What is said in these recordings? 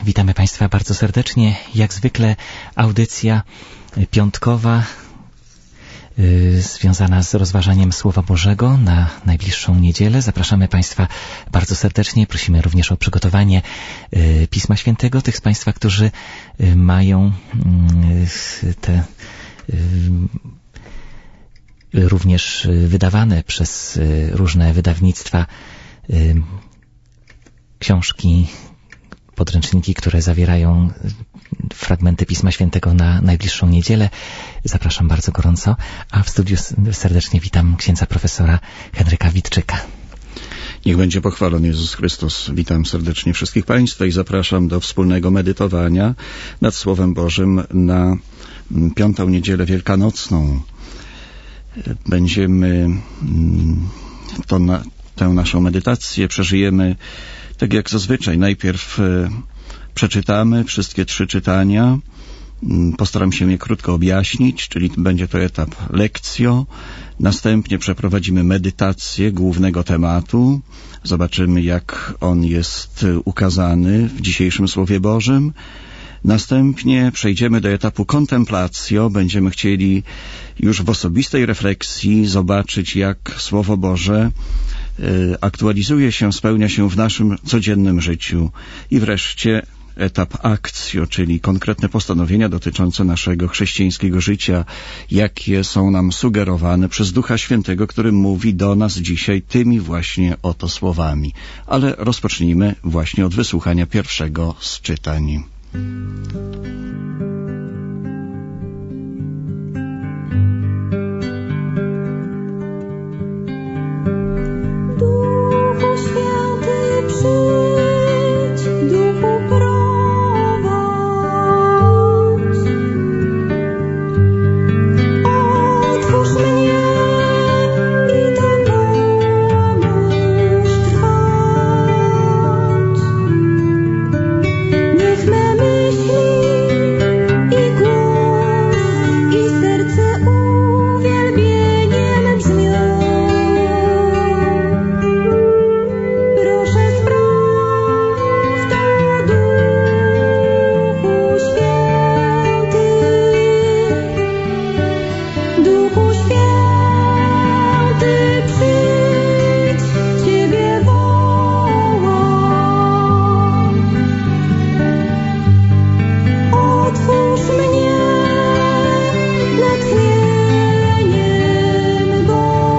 Witamy Państwa bardzo serdecznie. Jak zwykle audycja piątkowa związana z rozważaniem Słowa Bożego na najbliższą niedzielę. Zapraszamy Państwa bardzo serdecznie. Prosimy również o przygotowanie Pisma Świętego. Tych z Państwa, którzy mają te również wydawane przez różne wydawnictwa książki, podręczniki, które zawierają fragmenty Pisma Świętego na najbliższą niedzielę. Zapraszam bardzo gorąco, a w studiu serdecznie witam księdza profesora Henryka Witczyka. Niech będzie pochwalony Jezus Chrystus. Witam serdecznie wszystkich Państwa i zapraszam do wspólnego medytowania nad Słowem Bożym na piątą niedzielę wielkanocną. Będziemy tę naszą medytację przeżyjemy tak jak zazwyczaj. Najpierw przeczytamy wszystkie 3 czytania. Postaram się je krótko objaśnić, czyli będzie to etap lekcjo. Następnie przeprowadzimy medytację głównego tematu. Zobaczymy, jak on jest ukazany w dzisiejszym Słowie Bożym. Następnie przejdziemy do etapu contemplacjo. Będziemy chcieli już w osobistej refleksji zobaczyć, jak Słowo Boże aktualizuje się, spełnia się w naszym codziennym życiu. I wreszcie etap actio, czyli konkretne postanowienia dotyczące naszego chrześcijańskiego życia, jakie są nam sugerowane przez Ducha Świętego, który mówi do nas dzisiaj tymi właśnie oto słowami. Ale rozpocznijmy właśnie od wysłuchania pierwszego z czytań. Duchu Święty, przyjdź, Duchu prowadź. Otwórz mnie i dopomóż trwać. Niech me myśli i głos i serce uwielbieniem brzmią. Proszę spraw to, Duchu Święty. Duchu Święty, przyjdź, Ciebie wołam. Otwórz mnie natchnieniem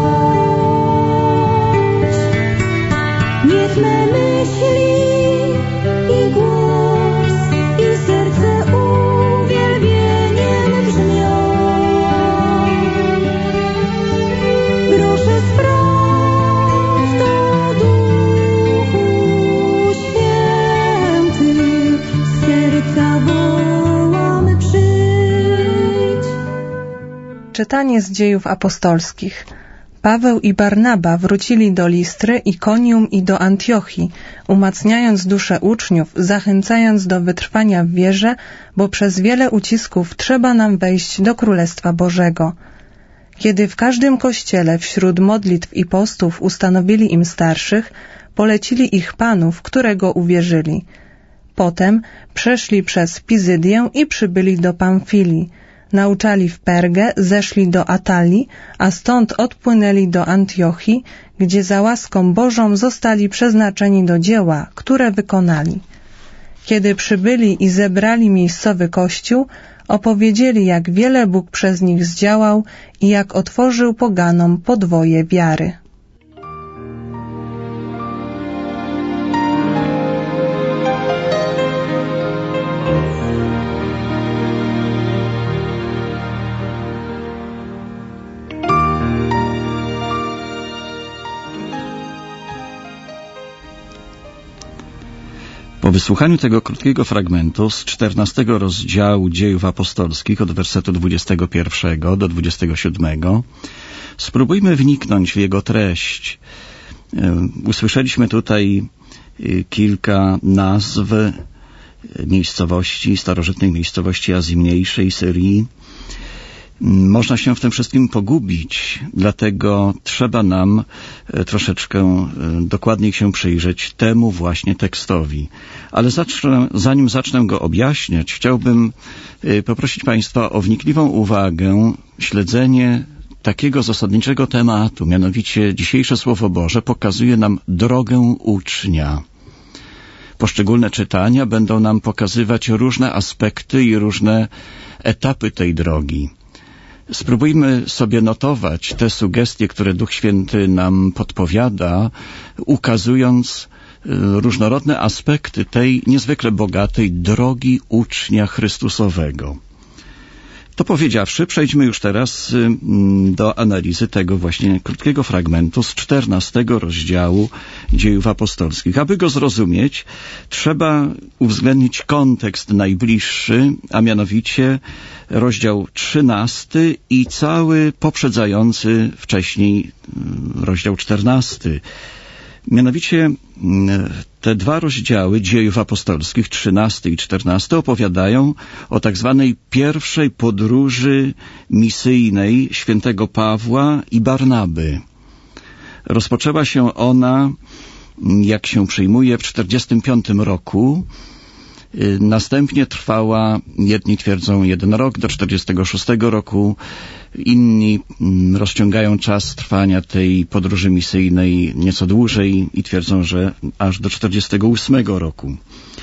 bądź. Niech me myśli i głos i serce uwielbieniem brzmią. Proszę spraw to, Duchu Święty, z serca wołam, przyjdź. Czytanie z Dziejów Apostolskich. Paweł i Barnaba wrócili do Listry, Ikonium i do Antiochii, umacniając duszę uczniów, zachęcając do wytrwania w wierze, bo przez wiele ucisków trzeba nam wejść do Królestwa Bożego. Kiedy w każdym kościele wśród modlitw i postów ustanowili im starszych, polecili ich Panu, w którego uwierzyli. Potem przeszli przez Pizydię i przybyli do Pamfilii. Nauczali w Pergę, zeszli do Atalii, a stąd odpłynęli do Antiochii, gdzie za łaską Bożą zostali przeznaczeni do dzieła, które wykonali. Kiedy przybyli i zebrali miejscowy kościół, opowiedzieli, jak wiele Bóg przez nich zdziałał i jak otworzył poganom podwoje wiary. Po wysłuchaniu tego krótkiego fragmentu z 14 rozdziału Dziejów Apostolskich od wersetu 21 do 27 spróbujmy wniknąć w jego treść. Usłyszeliśmy tutaj kilka nazw miejscowości, starożytnej miejscowości Azji Mniejszej, Syrii. Można się w tym wszystkim pogubić, dlatego trzeba nam troszeczkę dokładniej się przyjrzeć temu właśnie tekstowi. Ale zanim zacznę go objaśniać, chciałbym poprosić Państwa o wnikliwą uwagę, śledzenie takiego zasadniczego tematu, mianowicie dzisiejsze Słowo Boże pokazuje nam drogę ucznia. Poszczególne czytania będą nam pokazywać różne aspekty i różne etapy tej drogi. Spróbujmy sobie notować te sugestie, które Duch Święty nam podpowiada, ukazując różnorodne aspekty tej niezwykle bogatej drogi ucznia Chrystusowego. To powiedziawszy, przejdźmy już teraz do analizy tego właśnie krótkiego fragmentu z 14 rozdziału Dziejów Apostolskich. Aby go zrozumieć, trzeba uwzględnić kontekst najbliższy, a mianowicie rozdział 13 i cały poprzedzający wcześniej rozdział 14. Mianowicie te dwa rozdziały Dziejów Apostolskich, 13 i 14, opowiadają o tak zwanej pierwszej podróży misyjnej świętego Pawła i Barnaby. Rozpoczęła się ona, jak się przyjmuje, w 45 roku. Następnie trwała, jedni twierdzą 1 rok, do 46 roku, inni rozciągają czas trwania tej podróży misyjnej nieco dłużej i twierdzą, że aż do 48 roku.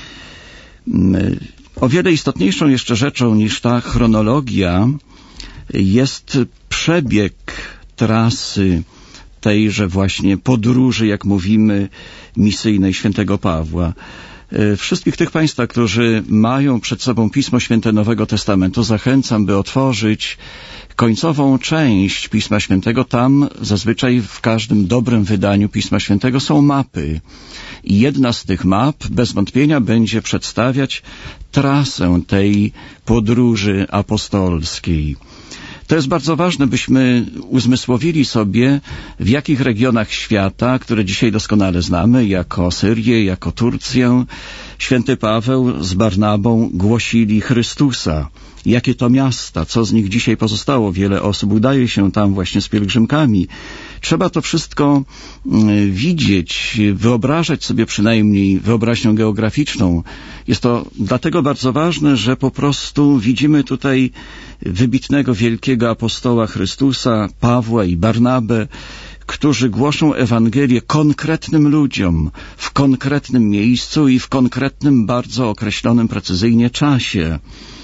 O wiele istotniejszą jeszcze rzeczą niż ta chronologia jest przebieg trasy tejże właśnie podróży, jak mówimy, misyjnej świętego Pawła. Wszystkich tych Państwa, którzy mają przed sobą Pismo Święte Nowego Testamentu, zachęcam, by otworzyć końcową część Pisma Świętego. Tam zazwyczaj w każdym dobrym wydaniu Pisma Świętego są mapy. I jedna z tych map bez wątpienia będzie przedstawiać trasę tej podróży apostolskiej. To jest bardzo ważne, byśmy uzmysłowili sobie, w jakich regionach świata, które dzisiaj doskonale znamy, jako Syrię, jako Turcję, święty Paweł z Barnabą głosili Chrystusa. Jakie to miasta, co z nich dzisiaj pozostało? Wiele osób udaje się tam właśnie z pielgrzymkami. Trzeba to wszystko widzieć, wyobrażać sobie przynajmniej wyobraźnią geograficzną. Jest to dlatego bardzo ważne, że po prostu widzimy tutaj wybitnego, wielkiego apostoła Chrystusa, Pawła i Barnabę, którzy głoszą Ewangelię konkretnym ludziom, w konkretnym miejscu i w konkretnym, bardzo określonym precyzyjnie czasie.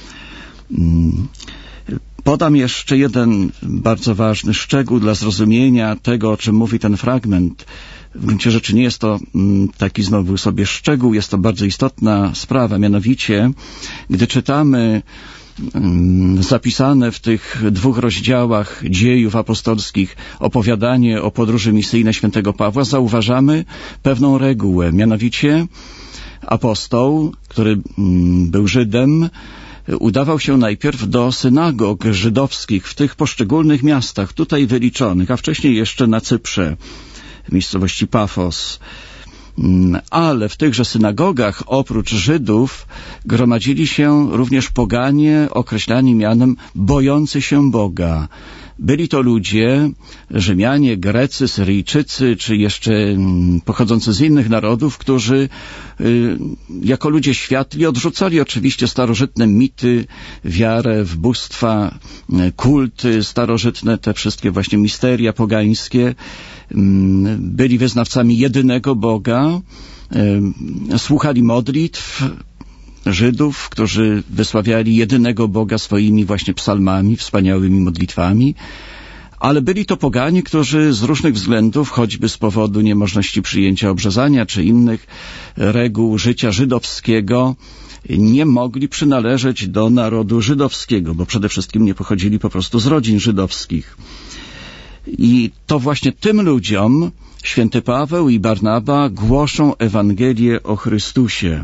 Podam jeszcze jeden bardzo ważny szczegół dla zrozumienia tego, o czym mówi ten fragment. W gruncie rzeczy nie jest to taki znowu sobie szczegół, jest to bardzo istotna sprawa. Mianowicie, gdy czytamy zapisane w tych 2 rozdziałach Dziejów Apostolskich opowiadanie o podróży misyjnej świętego Pawła, zauważamy pewną regułę. Mianowicie apostoł, który był Żydem, udawał się najpierw do synagog żydowskich w tych poszczególnych miastach, tutaj wyliczonych, a wcześniej jeszcze na Cyprze, w miejscowości Pafos. Ale w tychże synagogach oprócz Żydów gromadzili się również poganie określani mianem bojący się Boga. Byli to ludzie, Rzymianie, Grecy, Syryjczycy, czy jeszcze pochodzący z innych narodów, którzy jako ludzie światli odrzucali oczywiście starożytne mity, wiarę w bóstwa, kulty starożytne, te wszystkie właśnie misteria pogańskie. Byli wyznawcami jedynego Boga, słuchali modlitw Żydów, którzy wysławiali jedynego Boga swoimi właśnie psalmami, wspaniałymi modlitwami, ale byli to poganie, którzy z różnych względów, choćby z powodu niemożności przyjęcia obrzezania czy innych reguł życia żydowskiego, nie mogli przynależeć do narodu żydowskiego, bo przede wszystkim nie pochodzili po prostu z rodzin żydowskich. I to właśnie tym ludziom święty Paweł i Barnaba głoszą Ewangelię o Chrystusie.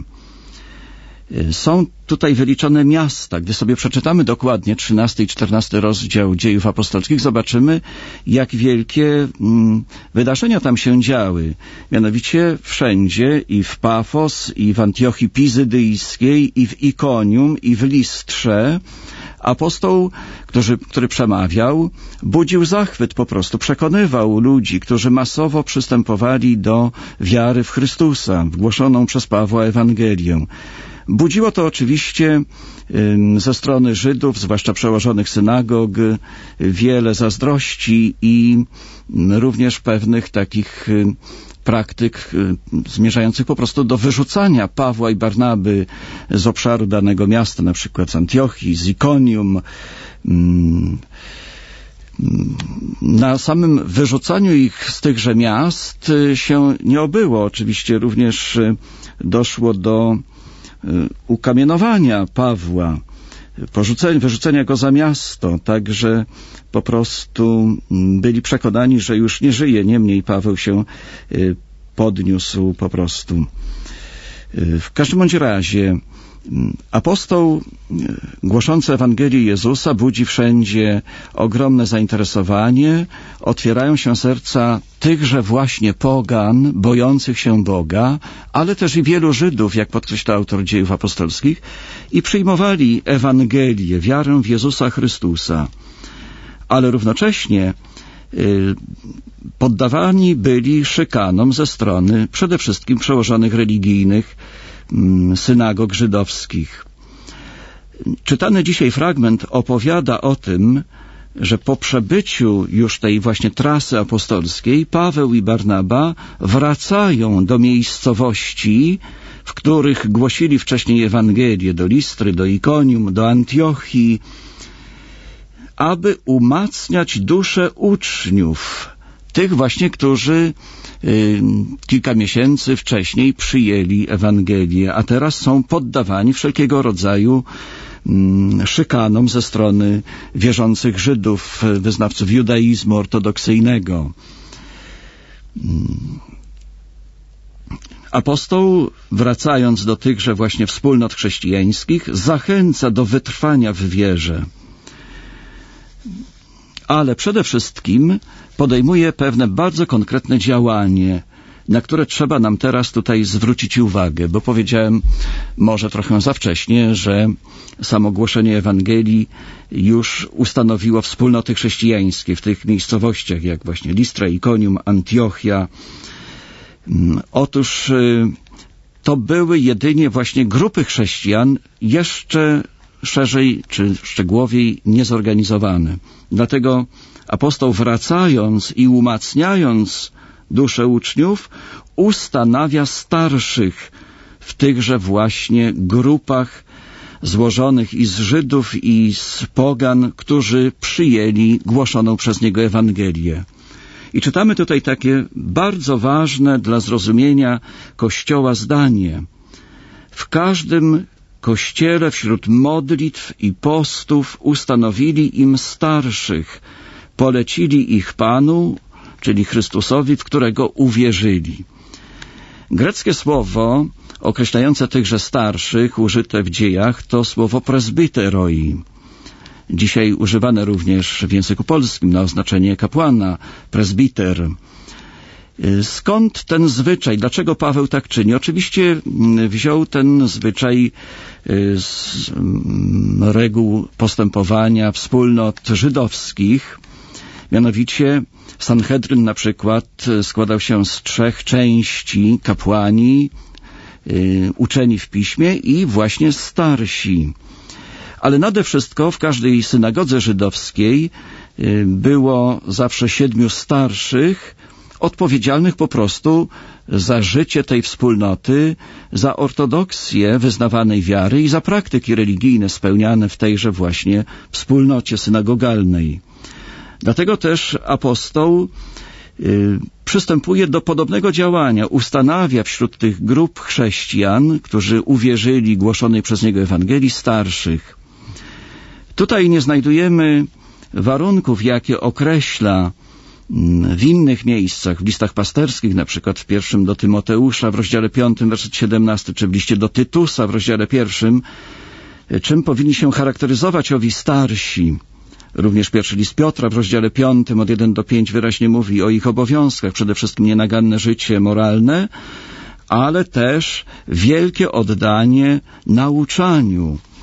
Są tutaj wyliczone miasta. Gdy sobie przeczytamy dokładnie 13 i 14 rozdział Dziejów Apostolskich, zobaczymy, jak wielkie wydarzenia tam się działy. Mianowicie wszędzie, i w Pafos, i w Antiochii Pizydyjskiej, i w Ikonium, i w Listrze, Apostoł, który przemawiał, budził zachwyt po prostu, przekonywał ludzi, którzy masowo przystępowali do wiary w Chrystusa, w głoszoną przez Pawła Ewangelię. Budziło to oczywiście ze strony Żydów, zwłaszcza przełożonych synagog, wiele zazdrości i również pewnych takich praktyk zmierzających po prostu do wyrzucania Pawła i Barnaby z obszaru danego miasta, na przykład z Antiochii, z Ikonium. Na samym wyrzucaniu ich z tychże miast się nie obyło. Oczywiście również doszło do ukamienowania Pawła, wyrzucenia go za miasto, także po prostu byli przekonani, że już nie żyje. Niemniej Paweł się podniósł po prostu. W każdym bądź razie apostoł głoszący Ewangelię Jezusa budzi wszędzie ogromne zainteresowanie, otwierają się serca tychże właśnie pogan, bojących się Boga, ale też i wielu Żydów, jak podkreśla autor Dziejów Apostolskich, i przyjmowali Ewangelię, wiarę w Jezusa Chrystusa. Ale równocześnie poddawani byli szykanom ze strony przede wszystkim przełożonych religijnych synagog żydowskich. Czytany dzisiaj fragment opowiada o tym, że po przebyciu już tej właśnie trasy apostolskiej Paweł i Barnaba wracają do miejscowości, w których głosili wcześniej Ewangelię, do Listry, do Ikonium, do Antiochii, aby umacniać duszę uczniów, tych właśnie, którzy kilka miesięcy wcześniej przyjęli Ewangelię, a teraz są poddawani wszelkiego rodzaju szykanom ze strony wierzących Żydów, wyznawców judaizmu ortodoksyjnego. Apostoł, wracając do tychże właśnie wspólnot chrześcijańskich, zachęca do wytrwania w wierze. Ale przede wszystkim podejmuje pewne bardzo konkretne działanie, na które trzeba nam teraz tutaj zwrócić uwagę, bo powiedziałem może trochę za wcześnie, że samo głoszenie Ewangelii już ustanowiło wspólnoty chrześcijańskie w tych miejscowościach, jak właśnie Listra, Ikonium, Antiochia. Otóż to były jedynie właśnie grupy chrześcijan jeszcze szerzej czy szczegółowiej niezorganizowane. Dlatego apostoł, wracając i umacniając duszę uczniów, ustanawia starszych w tychże właśnie grupach złożonych i z Żydów, i z pogan, którzy przyjęli głoszoną przez niego Ewangelię. I czytamy tutaj takie bardzo ważne dla zrozumienia Kościoła zdanie. W każdym Kościele wśród modlitw i postów ustanowili im starszych, polecili ich Panu, czyli Chrystusowi, w którego uwierzyli. Greckie słowo określające tychże starszych, użyte w dziejach, to słowo presbyteroi. Dzisiaj używane również w języku polskim na oznaczenie kapłana, presbiter. Skąd ten zwyczaj? Dlaczego Paweł tak czyni? Oczywiście wziął ten zwyczaj z reguł postępowania wspólnot żydowskich. Mianowicie Sanhedryn na przykład składał się z 3 części: kapłani, uczeni w piśmie i właśnie starsi. Ale nade wszystko w każdej synagodze żydowskiej było zawsze 7 starszych, odpowiedzialnych po prostu za życie tej wspólnoty, za ortodoksję wyznawanej wiary i za praktyki religijne spełniane w tejże właśnie wspólnocie synagogalnej. Dlatego też apostoł przystępuje do podobnego działania. Ustanawia wśród tych grup chrześcijan, którzy uwierzyli głoszonej przez niego Ewangelii, starszych. Tutaj nie znajdujemy warunków, jakie określa w innych miejscach, w listach pasterskich, na przykład w 1 do Tymoteusza w rozdziale 5, werset 17, czy w liście do Tytusa w rozdziale 1, czym powinni się charakteryzować owi starsi. Również 1 list Piotra w rozdziale 5 od 1 do 5 wyraźnie mówi o ich obowiązkach, przede wszystkim nienaganne życie moralne, ale też wielkie oddanie nauczaniu.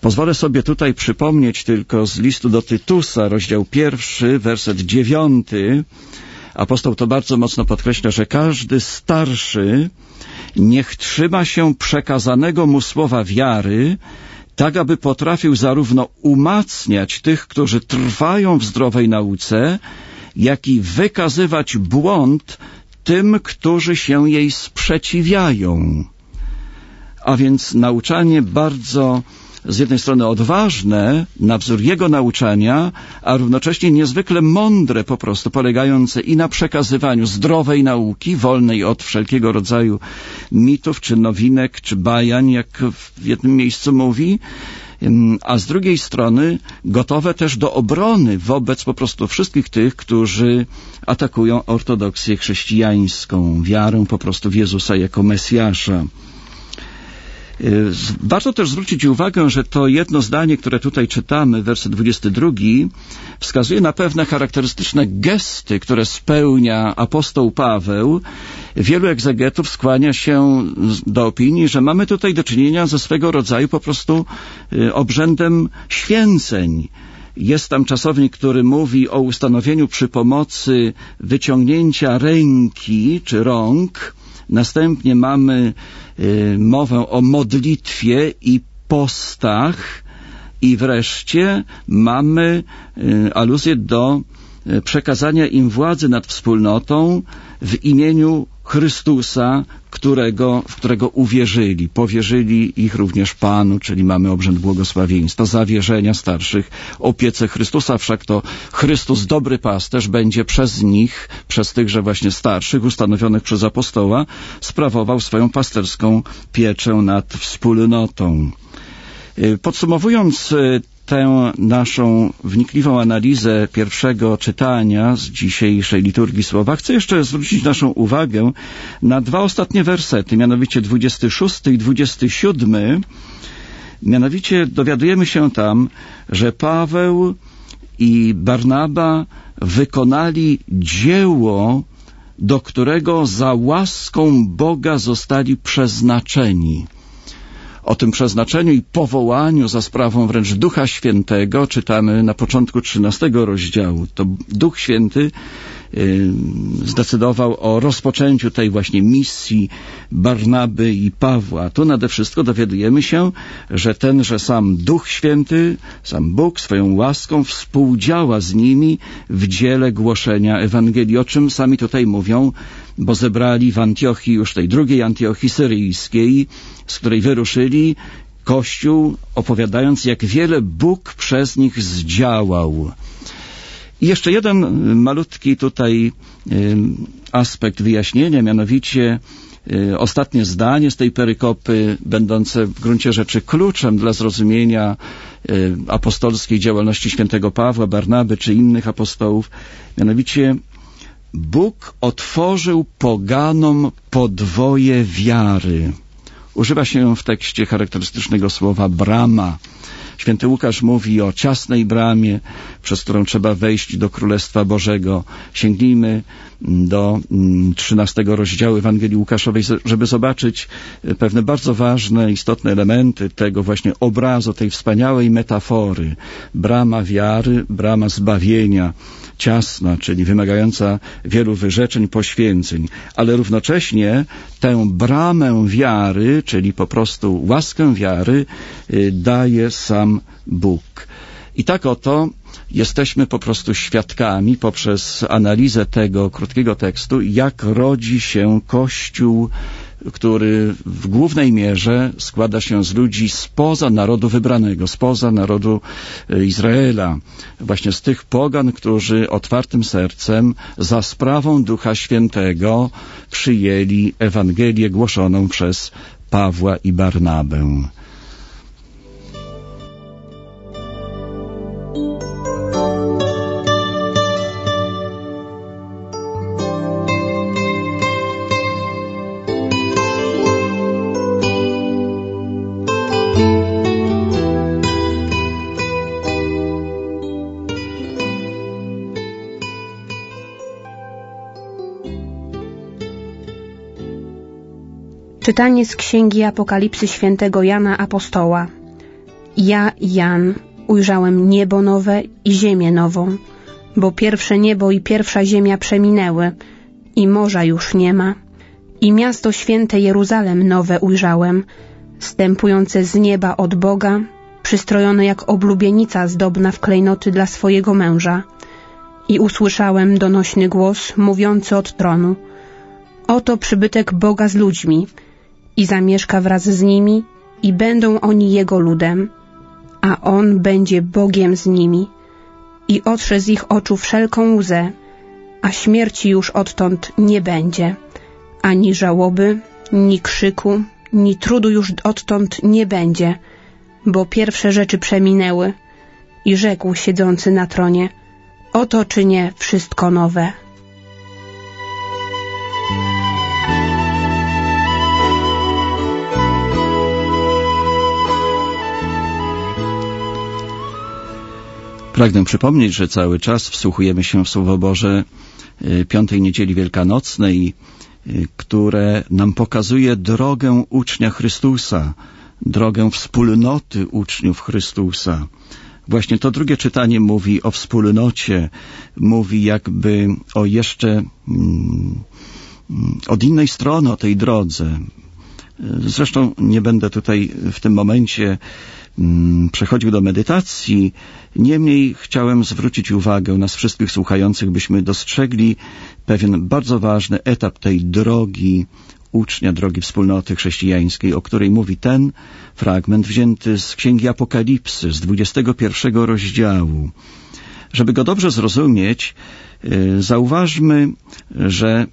Pozwolę sobie tutaj przypomnieć tylko z listu do Tytusa, rozdział 1, werset 9. Apostoł to bardzo mocno podkreśla, że każdy starszy niech trzyma się przekazanego mu słowa wiary, tak aby potrafił zarówno umacniać tych, którzy trwają w zdrowej nauce, jak i wykazywać błąd tym, którzy się jej sprzeciwiają. A więc nauczanie bardzo z jednej strony odważne, na wzór jego nauczania, a równocześnie niezwykle mądre po prostu, polegające i na przekazywaniu zdrowej nauki, wolnej od wszelkiego rodzaju mitów, czy nowinek, czy bajań, jak w jednym miejscu mówi, a z drugiej strony gotowe też do obrony wobec po prostu wszystkich tych, którzy atakują ortodoksję chrześcijańską, wiarę po prostu w Jezusa jako Mesjasza. Warto też zwrócić uwagę, że to jedno zdanie, które tutaj czytamy, werset 22, wskazuje na pewne charakterystyczne gesty, które spełnia apostoł Paweł. Wielu egzegetów skłania się do opinii, że mamy tutaj do czynienia ze swego rodzaju po prostu obrzędem święceń. Jest tam czasownik, który mówi o ustanowieniu przy pomocy wyciągnięcia ręki czy rąk. Następnie mamy mowę o modlitwie i postach i wreszcie mamy aluzję do przekazania im władzy nad wspólnotą w imieniu Chrystusa, w którego uwierzyli. Powierzyli ich również Panu, czyli mamy obrzęd błogosławieństwa, zawierzenia starszych opiece Chrystusa, wszak to Chrystus, dobry pasterz, będzie przez nich, przez tychże właśnie starszych, ustanowionych przez apostoła, sprawował swoją pasterską pieczę nad wspólnotą. Podsumowując tę naszą wnikliwą analizę pierwszego czytania z dzisiejszej liturgii słowa, chcę jeszcze zwrócić naszą uwagę na dwa ostatnie wersety, mianowicie 26 i 27. Mianowicie dowiadujemy się tam, że Paweł i Barnaba wykonali dzieło, do którego za łaską Boga zostali przeznaczeni. O tym przeznaczeniu i powołaniu za sprawą wręcz Ducha Świętego czytamy na początku 13 rozdziału. To Duch Święty zdecydował o rozpoczęciu tej właśnie misji Barnaby i Pawła. Tu nade wszystko dowiadujemy się, że tenże sam Duch Święty, sam Bóg swoją łaską współdziała z nimi w dziele głoszenia Ewangelii, o czym sami tutaj mówią, bo zebrali w Antiochii, już tej drugiej Antiochii syryjskiej, z której wyruszyli, Kościół, opowiadając, jak wiele Bóg przez nich zdziałał. I jeszcze jeden malutki tutaj aspekt wyjaśnienia, mianowicie ostatnie zdanie z tej perykopy, będące w gruncie rzeczy kluczem dla zrozumienia apostolskiej działalności świętego Pawła, Barnaby czy innych apostołów, mianowicie Bóg otworzył poganom podwoje wiary. Używa się w tekście charakterystycznego słowa brama. Święty Łukasz mówi o ciasnej bramie, przez którą trzeba wejść do Królestwa Bożego. Sięgnijmy do 13 rozdziału Ewangelii Łukaszowej, żeby zobaczyć pewne bardzo ważne, istotne elementy tego właśnie obrazu, tej wspaniałej metafory. Brama wiary, brama zbawienia. Ciasna, czyli wymagająca wielu wyrzeczeń, poświęceń, ale równocześnie tę bramę wiary, czyli po prostu łaskę wiary, daje sam Bóg. I tak oto jesteśmy po prostu świadkami poprzez analizę tego krótkiego tekstu, jak rodzi się Kościół, który w głównej mierze składa się z ludzi spoza narodu wybranego, spoza narodu Izraela. Właśnie z tych pogan, którzy otwartym sercem za sprawą Ducha Świętego przyjęli Ewangelię głoszoną przez Pawła i Barnabę. Czytanie z Księgi Apokalipsy świętego Jana Apostoła. Ja, Jan, ujrzałem niebo nowe i ziemię nową, bo pierwsze niebo i pierwsza ziemia przeminęły i morza już nie ma. I miasto święte Jeruzalem nowe ujrzałem, zstępujące z nieba od Boga, przystrojone jak oblubienica zdobna w klejnoty dla swojego męża. I usłyszałem donośny głos mówiący od tronu: oto przybytek Boga z ludźmi i zamieszka wraz z nimi i będą oni Jego ludem, a On będzie Bogiem z nimi i otrze z ich oczu wszelką łzę, a śmierci już odtąd nie będzie, ani żałoby, ni krzyku, ni trudu już odtąd nie będzie, bo pierwsze rzeczy przeminęły. I rzekł siedzący na tronie: oto czynię wszystko nowe. Pragnę przypomnieć, że cały czas wsłuchujemy się w Słowo Boże Piątej Niedzieli Wielkanocnej, które nam pokazuje drogę ucznia Chrystusa, drogę wspólnoty uczniów Chrystusa. Właśnie to drugie czytanie mówi o wspólnocie, mówi jakby o jeszcze od innej strony, o tej drodze. Zresztą nie będę tutaj w tym momencie przechodził do medytacji, niemniej chciałem zwrócić uwagę nas wszystkich słuchających, byśmy dostrzegli pewien bardzo ważny etap tej drogi ucznia, drogi wspólnoty chrześcijańskiej, o której mówi ten fragment wzięty z Księgi Apokalipsy, z 21 rozdziału. Żeby go dobrze zrozumieć, zauważmy, że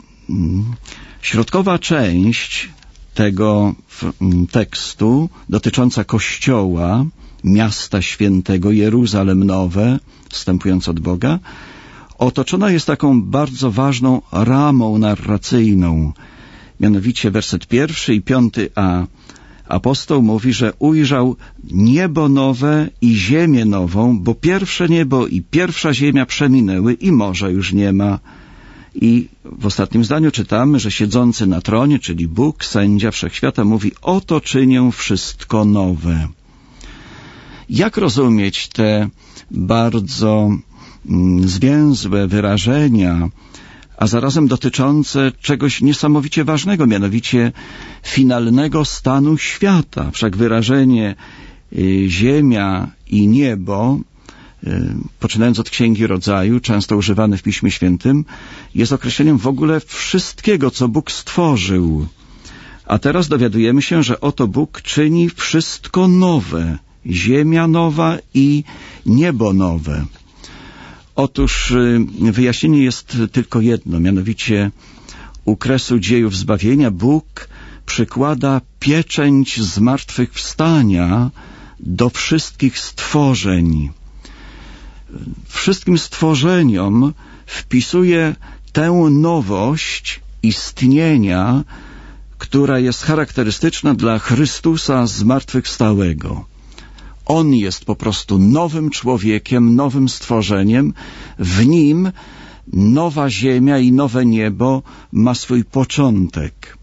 środkowa część tego tekstu dotycząca Kościoła, miasta świętego Jeruzalem nowe, wstępując od Boga, otoczona jest taką bardzo ważną ramą narracyjną. Mianowicie werset 1 i 5a. Apostoł mówi, że ujrzał niebo nowe i ziemię nową, bo pierwsze niebo i pierwsza ziemia przeminęły i morza już nie ma. I w ostatnim zdaniu czytamy, że siedzący na tronie, czyli Bóg, sędzia wszechświata, mówi: oto czynię wszystko nowe. Jak rozumieć te bardzo zwięzłe wyrażenia, a zarazem dotyczące czegoś niesamowicie ważnego, mianowicie finalnego stanu świata? Wszak wyrażenie ziemia i niebo, poczynając od Księgi Rodzaju, często używane w Piśmie Świętym, jest określeniem w ogóle wszystkiego, co Bóg stworzył. A teraz dowiadujemy się, że oto Bóg czyni wszystko nowe, ziemia nowa i niebo nowe. Otóż wyjaśnienie jest tylko jedno, mianowicie u kresu dziejów zbawienia Bóg przykłada pieczęć zmartwychwstania do wszystkich stworzeń. Wszystkim stworzeniom wpisuje tę nowość istnienia, która jest charakterystyczna dla Chrystusa zmartwychwstałego. On jest po prostu nowym człowiekiem, nowym stworzeniem. W Nim nowa ziemia i nowe niebo ma swój początek.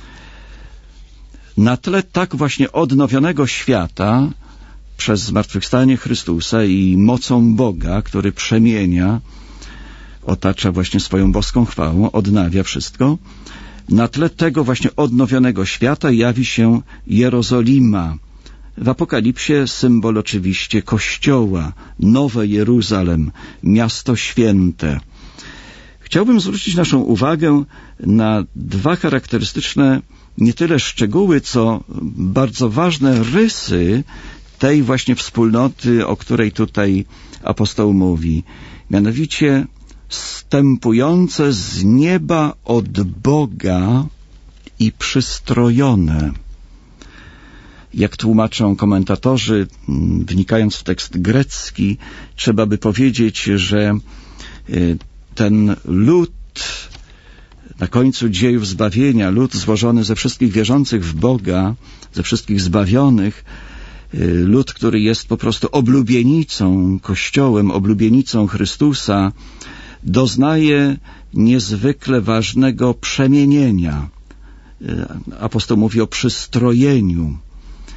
Na tle tak właśnie odnowionego świata przez zmartwychwstanie Chrystusa i mocą Boga, który przemienia, otacza właśnie swoją boską chwałą, odnawia wszystko, na tle tego właśnie odnowionego świata jawi się Jerozolima. W Apokalipsie symbol oczywiście Kościoła, Nowe Jeruzalem, miasto święte. Chciałbym zwrócić naszą uwagę na dwa charakterystyczne nie tyle szczegóły, co bardzo ważne rysy tej właśnie wspólnoty, o której tutaj apostoł mówi. Mianowicie zstępujące z nieba od Boga i przystrojone. Jak tłumaczą komentatorzy, wnikając w tekst grecki, trzeba by powiedzieć, że ten lud na końcu dziejów zbawienia, lud złożony ze wszystkich wierzących w Boga, ze wszystkich zbawionych, lud, który jest po prostu oblubienicą Kościołem, oblubienicą Chrystusa, doznaje niezwykle ważnego przemienienia. Apostoł mówi o przystrojeniu.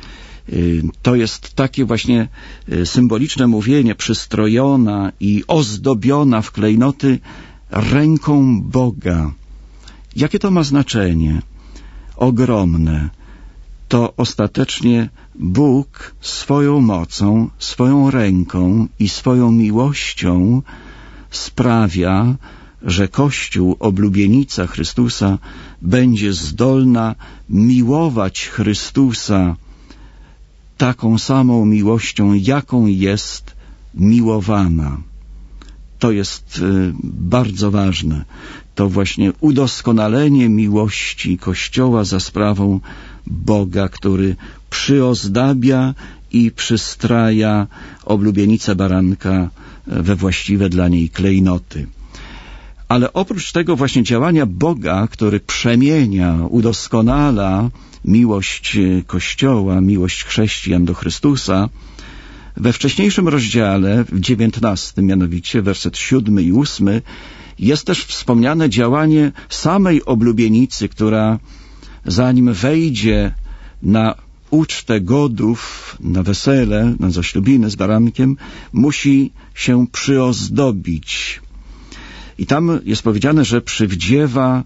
To jest takie właśnie symboliczne mówienie, przystrojona i ozdobiona w klejnoty ręką Boga. Jakie to ma znaczenie? Ogromne. To ostatecznie Bóg swoją mocą, swoją ręką i swoją miłością sprawia, że Kościół, oblubienica Chrystusa, będzie zdolna miłować Chrystusa taką samą miłością, jaką jest miłowana. To jest bardzo ważne. To właśnie udoskonalenie miłości Kościoła za sprawą Boga, który przyozdabia i przystraja oblubienicę baranka we właściwe dla niej klejnoty. Ale oprócz tego właśnie działania Boga, który przemienia, udoskonala miłość Kościoła, miłość chrześcijan do Chrystusa, we wcześniejszym rozdziale, w 19, mianowicie werset 7 i 8, jest też wspomniane działanie samej oblubienicy, która zanim wejdzie na ucztę godów, na wesele, na zaślubinę z barankiem, musi się przyozdobić. I tam jest powiedziane, że przywdziewa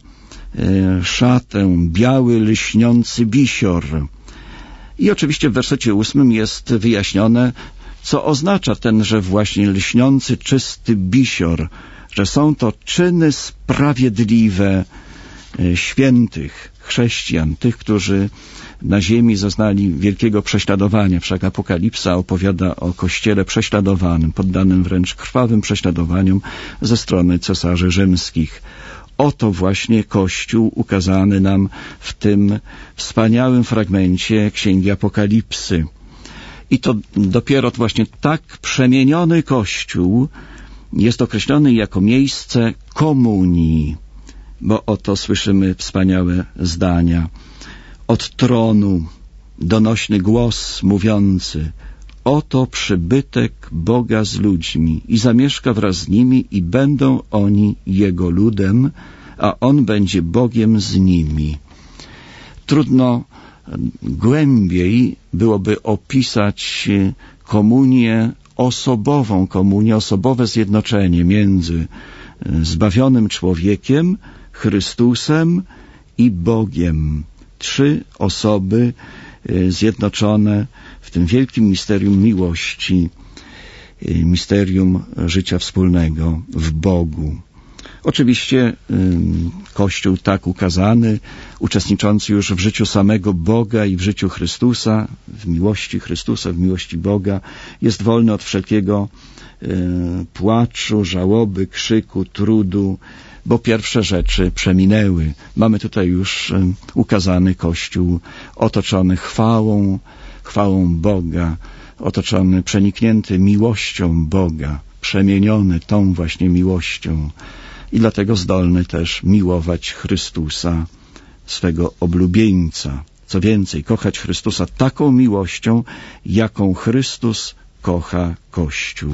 szatę, biały, lśniący bisior. I oczywiście w wersecie 8 jest wyjaśnione, co oznacza tenże właśnie lśniący, czysty bisior, że są to czyny sprawiedliwe świętych chrześcijan, tych, którzy na ziemi zaznali wielkiego prześladowania. Wszak Apokalipsa opowiada o Kościele prześladowanym, poddanym wręcz krwawym prześladowaniom ze strony cesarzy rzymskich. Oto właśnie Kościół ukazany nam w tym wspaniałym fragmencie Księgi Apokalipsy. I to dopiero właśnie tak przemieniony Kościół jest określony jako miejsce komunii, bo oto słyszymy wspaniałe zdania. Od tronu donośny głos mówiący: oto przybytek Boga z ludźmi i zamieszka wraz z nimi i będą oni Jego ludem, a On będzie Bogiem z nimi. Trudno głębiej byłoby opisać komunię, osobowe zjednoczenie między zbawionym człowiekiem, Chrystusem i Bogiem. 3 osoby zjednoczone w tym wielkim misterium miłości, misterium życia wspólnego w Bogu. Oczywiście Kościół tak ukazany, uczestniczący już w życiu samego Boga i w życiu Chrystusa, w miłości Chrystusa, w miłości Boga, jest wolny od wszelkiego płaczu, żałoby, krzyku, trudu, bo pierwsze rzeczy przeminęły. Mamy tutaj już ukazany Kościół otoczony chwałą Boga, otoczony, przeniknięty miłością Boga, przemieniony tą właśnie miłością i dlatego zdolny też miłować Chrystusa, swego oblubieńca. Co więcej, kochać Chrystusa taką miłością, jaką Chrystus kocha Kościół.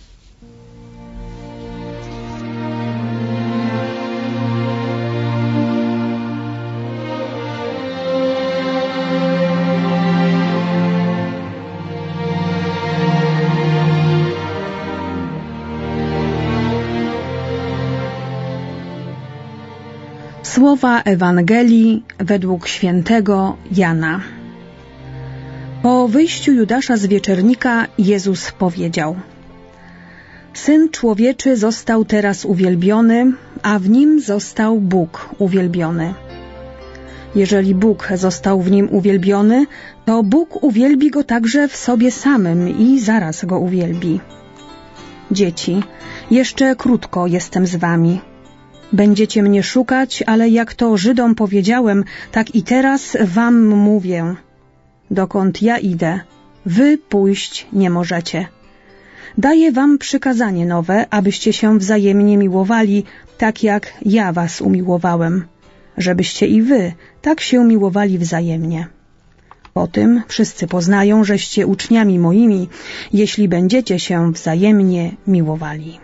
Słowa Ewangelii według świętego Jana. Po wyjściu Judasza z wieczernika Jezus powiedział: Syn Człowieczy został teraz uwielbiony, a w Nim został Bóg uwielbiony. Jeżeli Bóg został w Nim uwielbiony, to Bóg uwielbi Go także w sobie samym i zaraz Go uwielbi. Dzieci, jeszcze krótko jestem z wami. Będziecie mnie szukać, ale jak to Żydom powiedziałem, tak i teraz wam mówię. Dokąd ja idę, wy pójść nie możecie. Daję wam przykazanie nowe, abyście się wzajemnie miłowali, tak jak ja was umiłowałem, żebyście i wy tak się miłowali wzajemnie. Po tym wszyscy poznają, żeście uczniami moimi, jeśli będziecie się wzajemnie miłowali.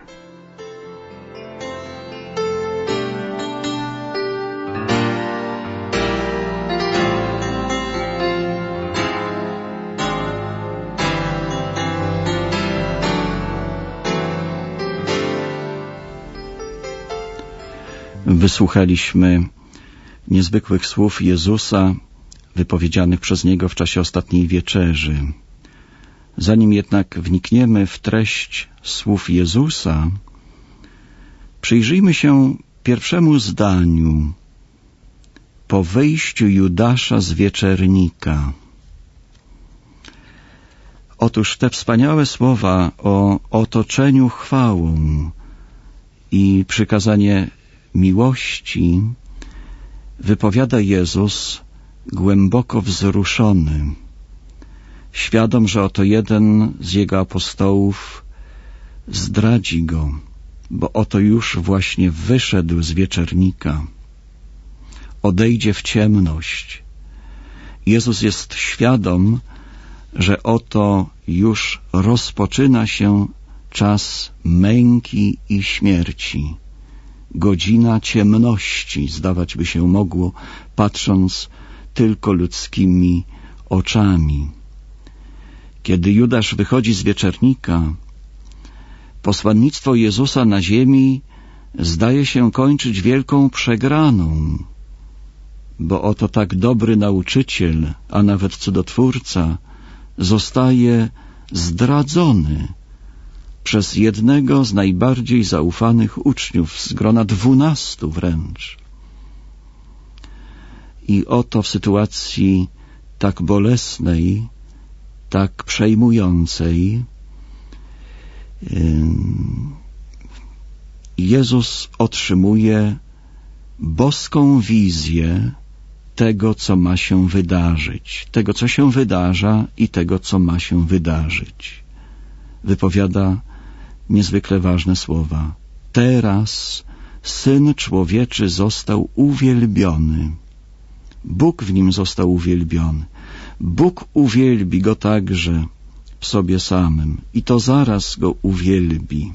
Wysłuchaliśmy niezwykłych słów Jezusa wypowiedzianych przez Niego w czasie ostatniej wieczerzy. Zanim jednak wnikniemy w treść słów Jezusa, przyjrzyjmy się pierwszemu zdaniu po wyjściu Judasza z wieczernika. Otóż te wspaniałe słowa o otoczeniu chwałą i przykazanie miłości wypowiada Jezus głęboko wzruszony, świadom, że oto jeden z Jego apostołów zdradzi Go, bo oto już właśnie wyszedł z wieczernika, odejdzie w ciemność. Jezus jest świadom, że oto już rozpoczyna się czas męki i śmierci, godzina ciemności, zdawać by się mogło, patrząc tylko ludzkimi oczami. Kiedy Judasz wychodzi z wieczernika, posłannictwo Jezusa na ziemi zdaje się kończyć wielką przegraną, bo oto tak dobry nauczyciel, a nawet cudotwórca, zostaje zdradzony przez jednego z najbardziej zaufanych uczniów, z grona 12 wręcz. I oto w sytuacji tak bolesnej, tak przejmującej, Jezus otrzymuje boską wizję tego, co ma się wydarzyć, tego, co się wydarza i tego, co ma się wydarzyć. Wypowiada niezwykle ważne słowa. Teraz Syn Człowieczy został uwielbiony. Bóg w Nim został uwielbiony. Bóg uwielbi Go także w sobie samym i to zaraz Go uwielbi.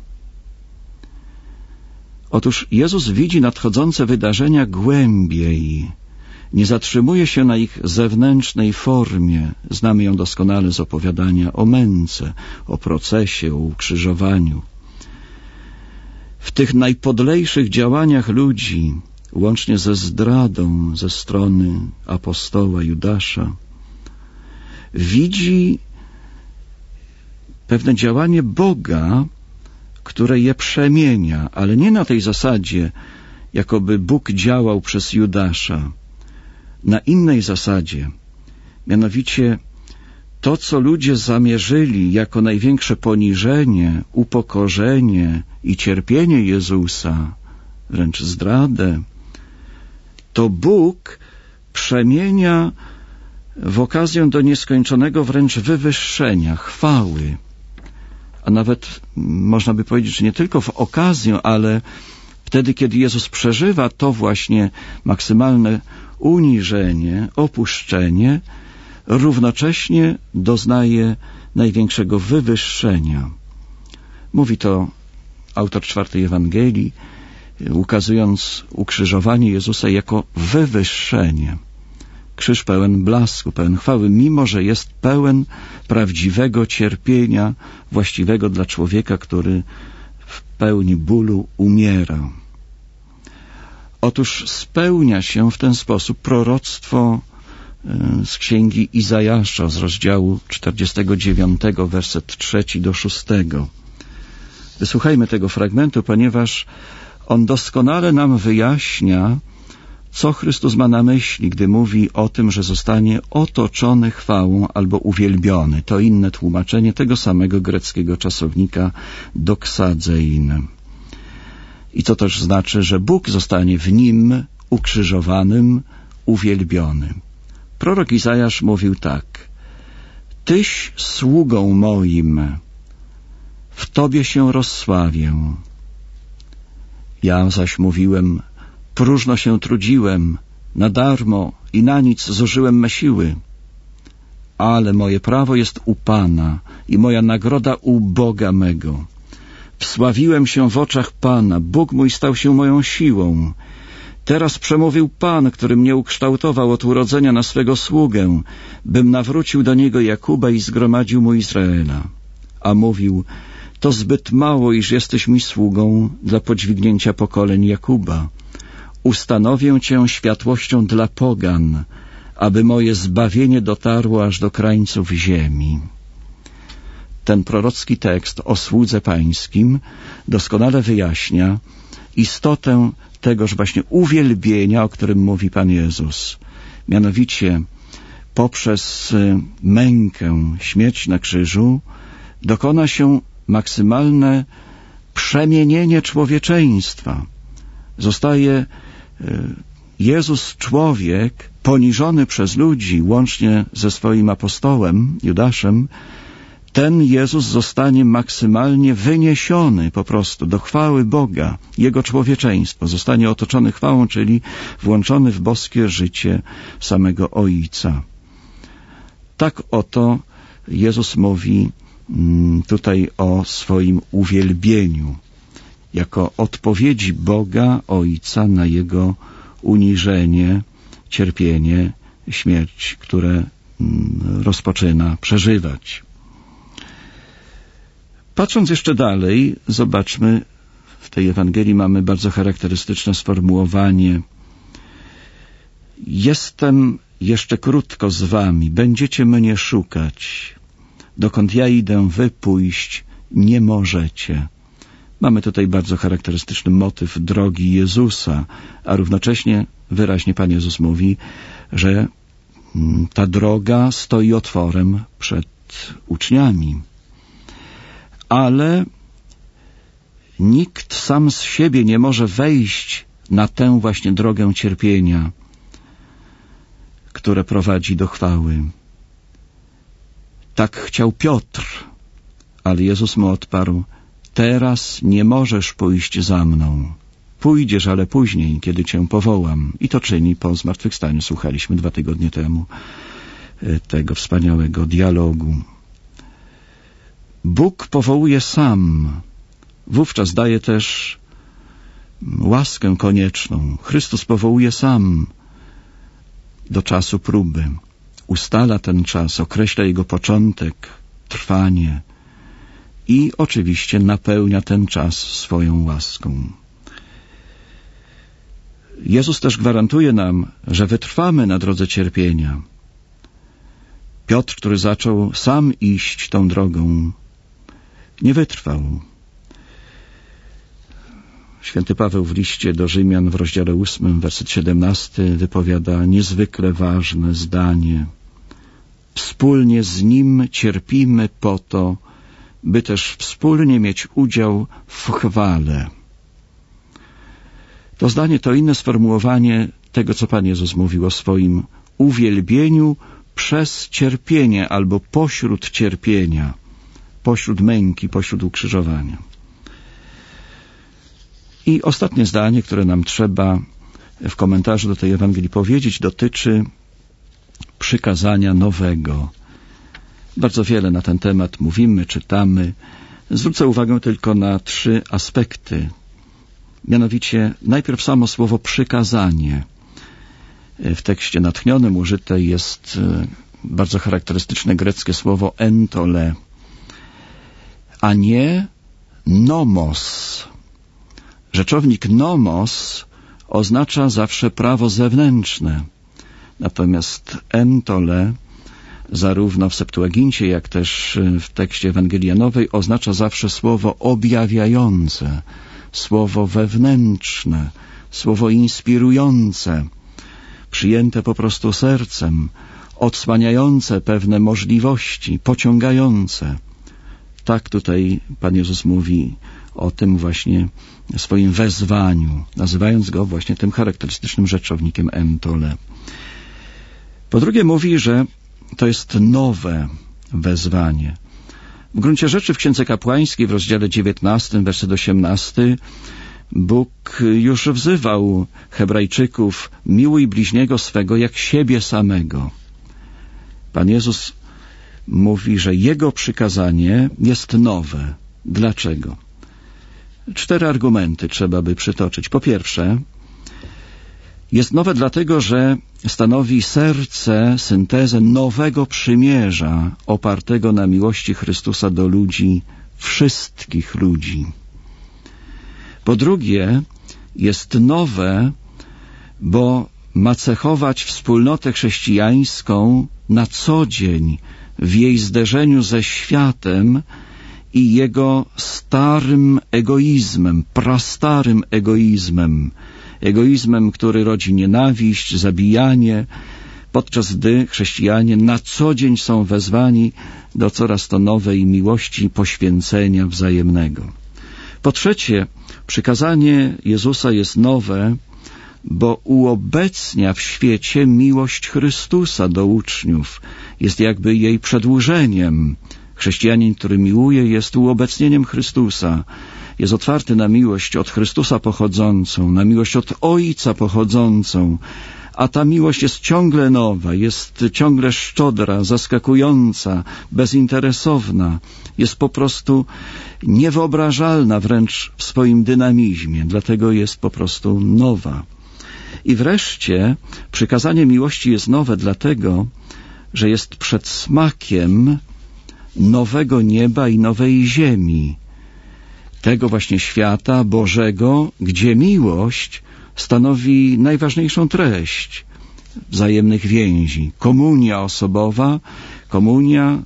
Otóż Jezus widzi nadchodzące wydarzenia głębiej. Nie zatrzymuje się na ich zewnętrznej formie. Znamy ją doskonale z opowiadania o męce, o procesie, o ukrzyżowaniu. W tych najpodlejszych działaniach ludzi, łącznie ze zdradą ze strony apostoła Judasza, widzi pewne działanie Boga, które je przemienia, ale nie na tej zasadzie, jakoby Bóg działał przez Judasza, na innej zasadzie, mianowicie to, co ludzie zamierzyli jako największe poniżenie, upokorzenie i cierpienie Jezusa, wręcz zdradę, to Bóg przemienia w okazję do nieskończonego wręcz wywyższenia, chwały. A nawet można by powiedzieć, że nie tylko w okazję, ale wtedy, kiedy Jezus przeżywa to właśnie maksymalne uniżenie, opuszczenie, równocześnie doznaje największego wywyższenia. Mówi to autor 4 Ewangelii, ukazując ukrzyżowanie Jezusa jako wywyższenie. Krzyż pełen blasku, pełen chwały, mimo że jest pełen prawdziwego cierpienia właściwego dla człowieka, który w pełni bólu umiera. Otóż spełnia się w ten sposób proroctwo z księgi Izajasza z rozdziału 49, werset 3 do 6. Wysłuchajmy tego fragmentu, ponieważ on doskonale nam wyjaśnia, co Chrystus ma na myśli, gdy mówi o tym, że zostanie otoczony chwałą albo uwielbiony. To inne tłumaczenie tego samego greckiego czasownika doxazein. I co też znaczy, że Bóg zostanie w Nim ukrzyżowanym, uwielbiony. Prorok Izajasz mówił tak: Tyś sługą moim, w Tobie się rozsławię. Ja zaś mówiłem, próżno się trudziłem, na darmo i na nic zużyłem me siły. Ale moje prawo jest u Pana i moja nagroda u Boga mego. Wsławiłem się w oczach Pana, Bóg mój stał się moją siłą. Teraz przemówił Pan, który mnie ukształtował od urodzenia na swego sługę, bym nawrócił do Niego Jakuba i zgromadził mu Izraela. A mówił, to zbyt mało, iż jesteś mi sługą dla podźwignięcia pokoleń Jakuba. ustanowię Cię światłością dla pogan, aby moje zbawienie dotarło aż do krańców ziemi. Ten prorocki tekst o słudze pańskim doskonale wyjaśnia istotę tegoż właśnie uwielbienia, o którym mówi Pan Jezus. Mianowicie poprzez mękę, śmierć na krzyżu dokona się maksymalne przemienienie człowieczeństwa. Zostaje Jezus człowiek poniżony przez ludzi, łącznie ze swoim apostołem Judaszem. Ten Jezus zostanie maksymalnie wyniesiony po prostu do chwały Boga. Jego człowieczeństwo zostanie otoczone chwałą, czyli włączony w boskie życie samego Ojca. Tak oto Jezus mówi tutaj o swoim uwielbieniu, jako odpowiedzi Boga Ojca na Jego uniżenie, cierpienie, śmierć, które rozpoczyna przeżywać. Patrząc jeszcze dalej, zobaczmy, w tej Ewangelii mamy bardzo charakterystyczne sformułowanie: jestem jeszcze krótko z wami, będziecie mnie szukać. Dokąd ja idę, wy pójść nie możecie. Mamy tutaj bardzo charakterystyczny motyw drogi Jezusa, a równocześnie wyraźnie Pan Jezus mówi, że ta droga stoi otworem przed uczniami. Ale nikt sam z siebie nie może wejść na tę właśnie drogę cierpienia, które prowadzi do chwały. Tak chciał Piotr, ale Jezus mu odparł: teraz nie możesz pójść za mną. Pójdziesz, ale później, kiedy Cię powołam. I to czyni po zmartwychwstaniu. Słuchaliśmy 2 tygodnie temu tego wspaniałego dialogu. Bóg powołuje sam. Wówczas daje też łaskę konieczną. Chrystus powołuje sam do czasu próby. Ustala ten czas, określa jego początek, trwanie i oczywiście napełnia ten czas swoją łaską. Jezus też gwarantuje nam, że wytrwamy na drodze cierpienia. Piotr, który zaczął sam iść tą drogą, nie wytrwał. Święty Paweł w liście do Rzymian w rozdziale 8, werset 17 wypowiada niezwykle ważne zdanie: wspólnie z Nim cierpimy po to, by też wspólnie mieć udział w chwale. To zdanie to inne sformułowanie tego, co Pan Jezus mówił o swoim uwielbieniu przez cierpienie albo pośród cierpienia, pośród męki, pośród ukrzyżowania. I ostatnie zdanie, które nam trzeba w komentarzu do tej Ewangelii powiedzieć, dotyczy przykazania nowego. Bardzo wiele na ten temat mówimy, czytamy. Zwrócę uwagę tylko na 3 aspekty. Mianowicie najpierw samo słowo przykazanie. W tekście natchnionym użyte jest bardzo charakterystyczne greckie słowo entole, a nie nomos. Rzeczownik nomos oznacza zawsze prawo zewnętrzne. Natomiast entole, zarówno w Septuagincie, jak też w tekście Ewangelii Janowej, oznacza zawsze słowo objawiające, słowo wewnętrzne, słowo inspirujące, przyjęte po prostu sercem, odsłaniające pewne możliwości, pociągające. Tak tutaj Pan Jezus mówi o tym właśnie swoim wezwaniu, nazywając go właśnie tym charakterystycznym rzeczownikiem entole. Po drugie mówi, że to jest nowe wezwanie. W gruncie rzeczy w Księdze Kapłańskiej w rozdziale 19, werset 18 Bóg już wzywał Hebrajczyków: miłuj bliźniego swego jak siebie samego. Pan Jezus mówi, że Jego przykazanie jest nowe. Dlaczego? 4 argumenty trzeba by przytoczyć. Po pierwsze, jest nowe dlatego, że stanowi serce, syntezę nowego przymierza opartego na miłości Chrystusa do ludzi, wszystkich ludzi. Po drugie, jest nowe bo ma cechować wspólnotę chrześcijańską na co dzień w jej zderzeniu ze światem i jego starym egoizmem, prastarym egoizmem, który rodzi nienawiść, zabijanie, podczas gdy chrześcijanie na co dzień są wezwani do coraz to nowej miłości, poświęcenia wzajemnego. Po trzecie, przykazanie Jezusa jest nowe, bo uobecnia w świecie miłość Chrystusa do uczniów. Jest jakby jej przedłużeniem. Chrześcijanin, który miłuje, jest uobecnieniem Chrystusa. Jest otwarty na miłość od Chrystusa pochodzącą, na miłość od Ojca pochodzącą, a ta miłość jest ciągle nowa, jest ciągle szczodra, zaskakująca, bezinteresowna, jest po prostu niewyobrażalna wręcz w swoim dynamizmie, dlatego jest po prostu nowa. I wreszcie przykazanie miłości jest nowe dlatego, że jest przedsmakiem nowego nieba i nowej ziemi, tego właśnie świata Bożego, gdzie miłość stanowi najważniejszą treść wzajemnych więzi. Komunia osobowa, komunia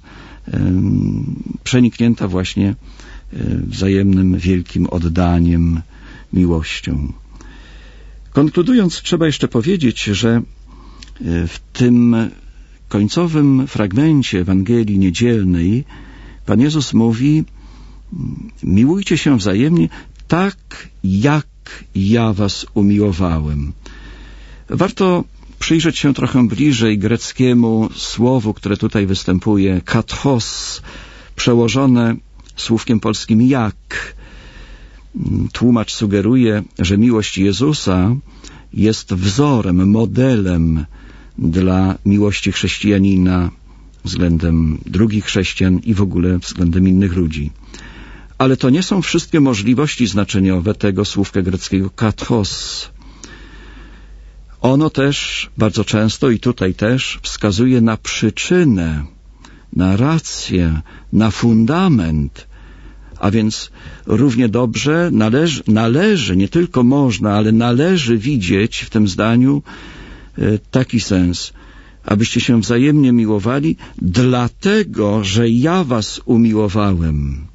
przeniknięta właśnie wzajemnym wielkim oddaniem, miłością. Konkludując, trzeba jeszcze powiedzieć, że w tym końcowym fragmencie Ewangelii Niedzielnej Pan Jezus mówi: miłujcie się wzajemnie tak, jak ja was umiłowałem. Warto przyjrzeć się trochę bliżej greckiemu słowu, które tutaj występuje, kathos, przełożone słówkiem polskim jak. Tłumacz sugeruje, że miłość Jezusa jest wzorem, modelem dla miłości chrześcijanina względem drugich chrześcijan i w ogóle względem innych ludzi. Ale to nie są wszystkie możliwości znaczeniowe tego słówka greckiego kathos. Ono też bardzo często i tutaj też wskazuje na przyczynę, na rację, na fundament, a więc równie dobrze należy, nie tylko można, ale należy widzieć w tym zdaniu taki sens, abyście się wzajemnie miłowali, dlatego, że ja was umiłowałem.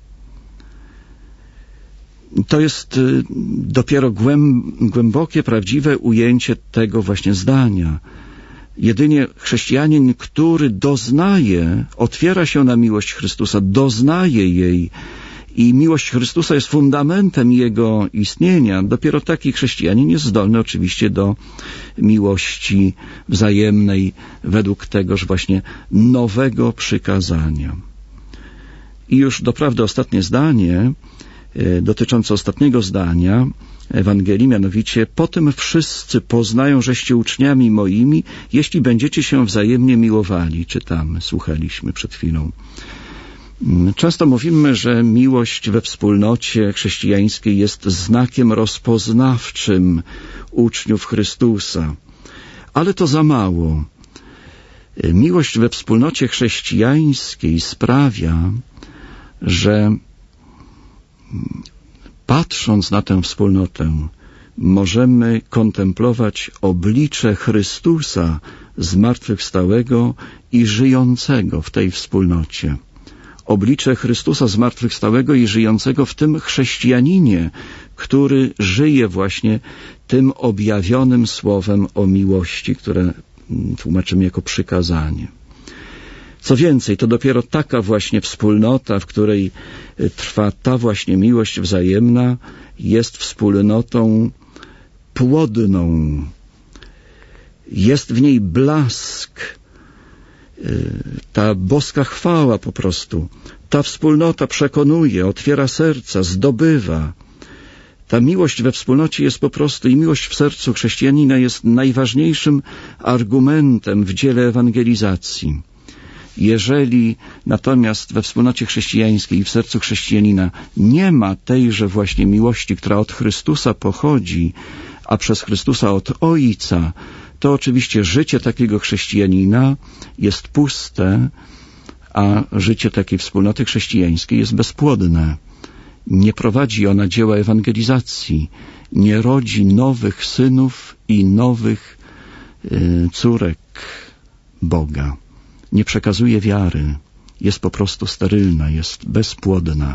To jest dopiero głębokie, prawdziwe ujęcie tego właśnie zdania. Jedynie chrześcijanin, który doznaje, otwiera się na miłość Chrystusa, doznaje jej i miłość Chrystusa jest fundamentem jego istnienia, dopiero taki chrześcijanin jest zdolny oczywiście do miłości wzajemnej według tegoż właśnie nowego przykazania. I już doprawdy ostatnie zdanie, dotyczące ostatniego zdania Ewangelii, mianowicie: potem wszyscy poznają, żeście uczniami moimi, jeśli będziecie się wzajemnie miłowali. Czytamy, słuchaliśmy przed chwilą. Często mówimy, że miłość we wspólnocie chrześcijańskiej jest znakiem rozpoznawczym uczniów Chrystusa. Ale to za mało. Miłość we wspólnocie chrześcijańskiej sprawia, że patrząc na tę wspólnotę, możemy kontemplować oblicze Chrystusa zmartwychwstałego i żyjącego w tej wspólnocie. Oblicze Chrystusa zmartwychwstałego i żyjącego w tym chrześcijaninie, który żyje właśnie tym objawionym słowem o miłości, które tłumaczymy jako przykazanie. Co więcej, to dopiero taka właśnie wspólnota, w której trwa ta właśnie miłość wzajemna, jest wspólnotą płodną. Jest w niej blask, ta boska chwała po prostu. Ta wspólnota przekonuje, otwiera serca, zdobywa. Ta miłość we wspólnocie jest po prostu, i miłość w sercu chrześcijanina jest najważniejszym argumentem w dziele ewangelizacji. Jeżeli natomiast we wspólnocie chrześcijańskiej i w sercu chrześcijanina nie ma tejże właśnie miłości, która od Chrystusa pochodzi, a przez Chrystusa od Ojca, to oczywiście życie takiego chrześcijanina jest puste, a życie takiej wspólnoty chrześcijańskiej jest bezpłodne. nie prowadzi ona dzieła ewangelizacji, nie rodzi nowych synów i nowych córek Boga, nie przekazuje wiary, jest po prostu sterylna, jest bezpłodna.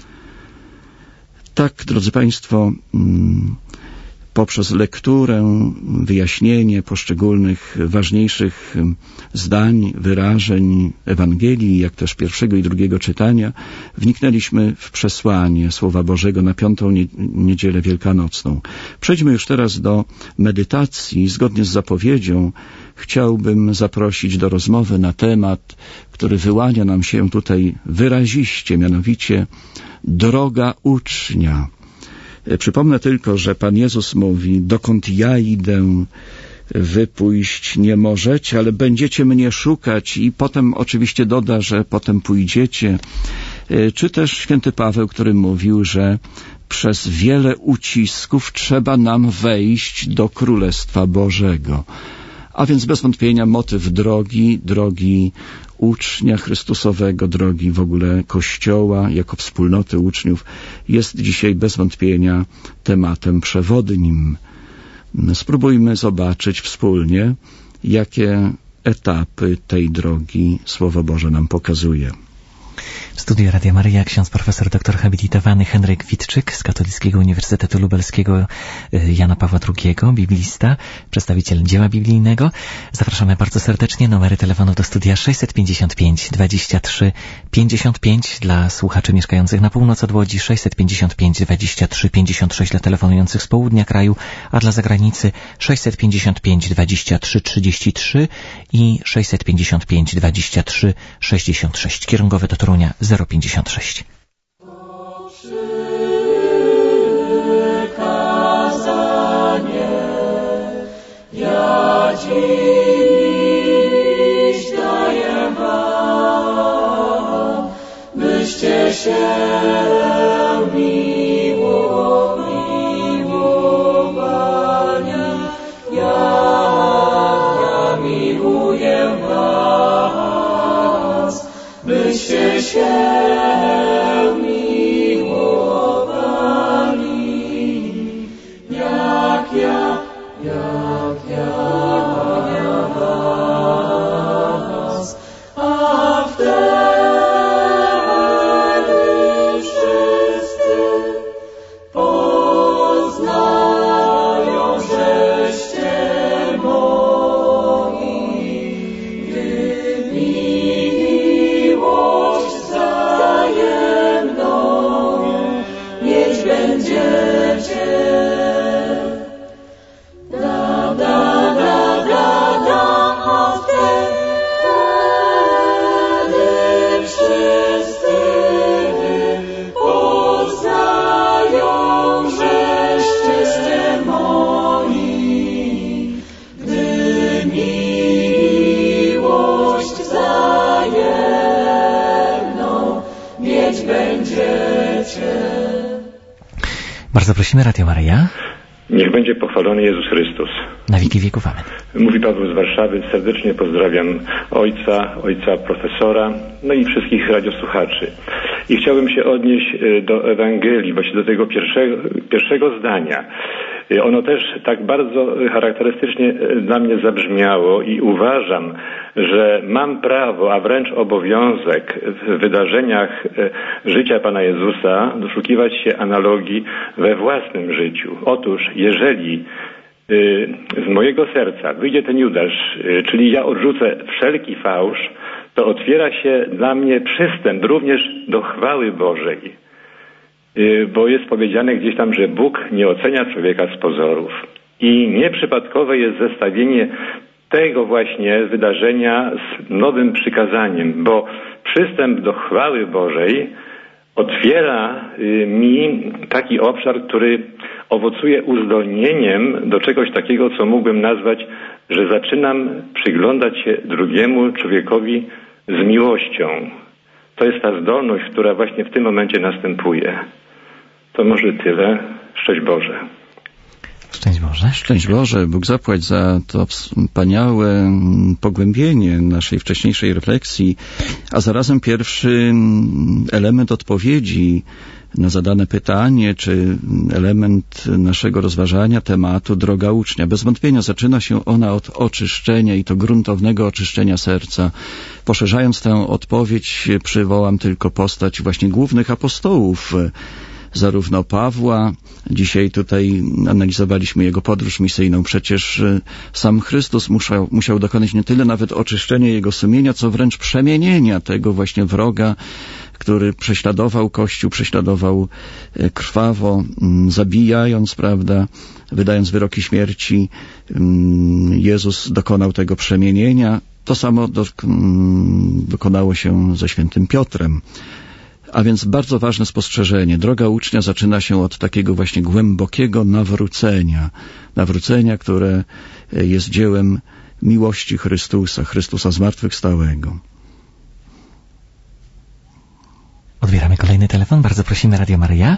Tak, drodzy Państwo, poprzez lekturę, wyjaśnienie poszczególnych ważniejszych zdań, wyrażeń Ewangelii, jak też pierwszego i drugiego czytania, wniknęliśmy w przesłanie Słowa Bożego na piątą niedzielę wielkanocną. Przejdźmy już teraz do medytacji. Zgodnie z zapowiedzią chciałbym zaprosić do rozmowy na temat, który wyłania nam się tutaj wyraziście, mianowicie droga ucznia. Przypomnę tylko, że Pan Jezus mówi: dokąd ja idę, wy pójść nie możecie, ale będziecie mnie szukać, i potem oczywiście doda, że potem pójdziecie. Czy też święty Paweł, który mówił, że przez wiele ucisków trzeba nam wejść do Królestwa Bożego. A więc bez wątpienia motyw drogi ucznia Chrystusowego, drogi w ogóle Kościoła jako wspólnoty uczniów jest dzisiaj bez wątpienia tematem przewodnim. Spróbujmy zobaczyć wspólnie, jakie etapy tej drogi Słowo Boże nam pokazuje. W studiu Radia Maryja ksiądz profesor doktor habilitowany Henryk Witczyk z Katolickiego Uniwersytetu Lubelskiego Jana Pawła II, biblista, przedstawiciel dzieła biblijnego. Zapraszamy bardzo serdecznie. Numery telefonów do studia 655 23 55 dla słuchaczy mieszkających na północ od Łodzi, 655 23 56 dla telefonujących z południa kraju, a dla zagranicy 655 23 33 i 655 23 66. Kierunkowe do Torunia 056. Przykazanie, ja dziś daję wam, byście się miłowali, ja miłuję was, byście się Bardzo prosimy, Radio Maryja. Niech będzie pochwalony Jezus Chrystus. Na wieki wieków. Amen. Mówi Paweł z Warszawy. Serdecznie pozdrawiam ojca profesora, no i wszystkich radiosłuchaczy. I chciałbym się odnieść do Ewangelii, właśnie do tego pierwszego zdania. Ono też tak bardzo charakterystycznie dla mnie zabrzmiało i uważam, że mam prawo, a wręcz obowiązek w wydarzeniach życia Pana Jezusa doszukiwać się analogii we własnym życiu. Otóż, jeżeli z mojego serca wyjdzie ten Judasz, czyli ja odrzucę wszelki fałsz, to otwiera się dla mnie przystęp również do chwały Bożej. Bo jest powiedziane gdzieś tam, że Bóg nie ocenia człowieka z pozorów. I nieprzypadkowe jest zestawienie tego właśnie wydarzenia z nowym przykazaniem, bo przystęp do chwały Bożej otwiera mi taki obszar, który owocuje uzdolnieniem do czegoś takiego, co mógłbym nazwać, że zaczynam przyglądać się drugiemu człowiekowi z miłością. To jest ta zdolność, która właśnie w tym momencie następuje. To może tyle. Szczęść Boże. Szczęść Boże. Szczęść Boże. Bóg zapłać za to wspaniałe pogłębienie naszej wcześniejszej refleksji, a zarazem pierwszy element odpowiedzi na zadane pytanie, czy element naszego rozważania tematu droga ucznia. Bez wątpienia zaczyna się ona od oczyszczenia i to gruntownego oczyszczenia serca. Poszerzając tę odpowiedź, przywołam tylko postać właśnie głównych apostołów, zarówno Pawła, dzisiaj tutaj analizowaliśmy jego podróż misyjną, przecież sam Chrystus musiał dokonać nie tyle nawet oczyszczenia jego sumienia, co wręcz przemienienia tego właśnie wroga, który prześladował Kościół, prześladował krwawo, zabijając, prawda, wydając wyroki śmierci. Jezus dokonał tego przemienienia. To samo dokonało się ze świętym Piotrem. A więc bardzo ważne spostrzeżenie. Droga ucznia zaczyna się od takiego właśnie głębokiego nawrócenia. Nawrócenia, które jest dziełem miłości Chrystusa zmartwychwstałego. Odbieramy kolejny telefon. Bardzo prosimy, Radio Maryja.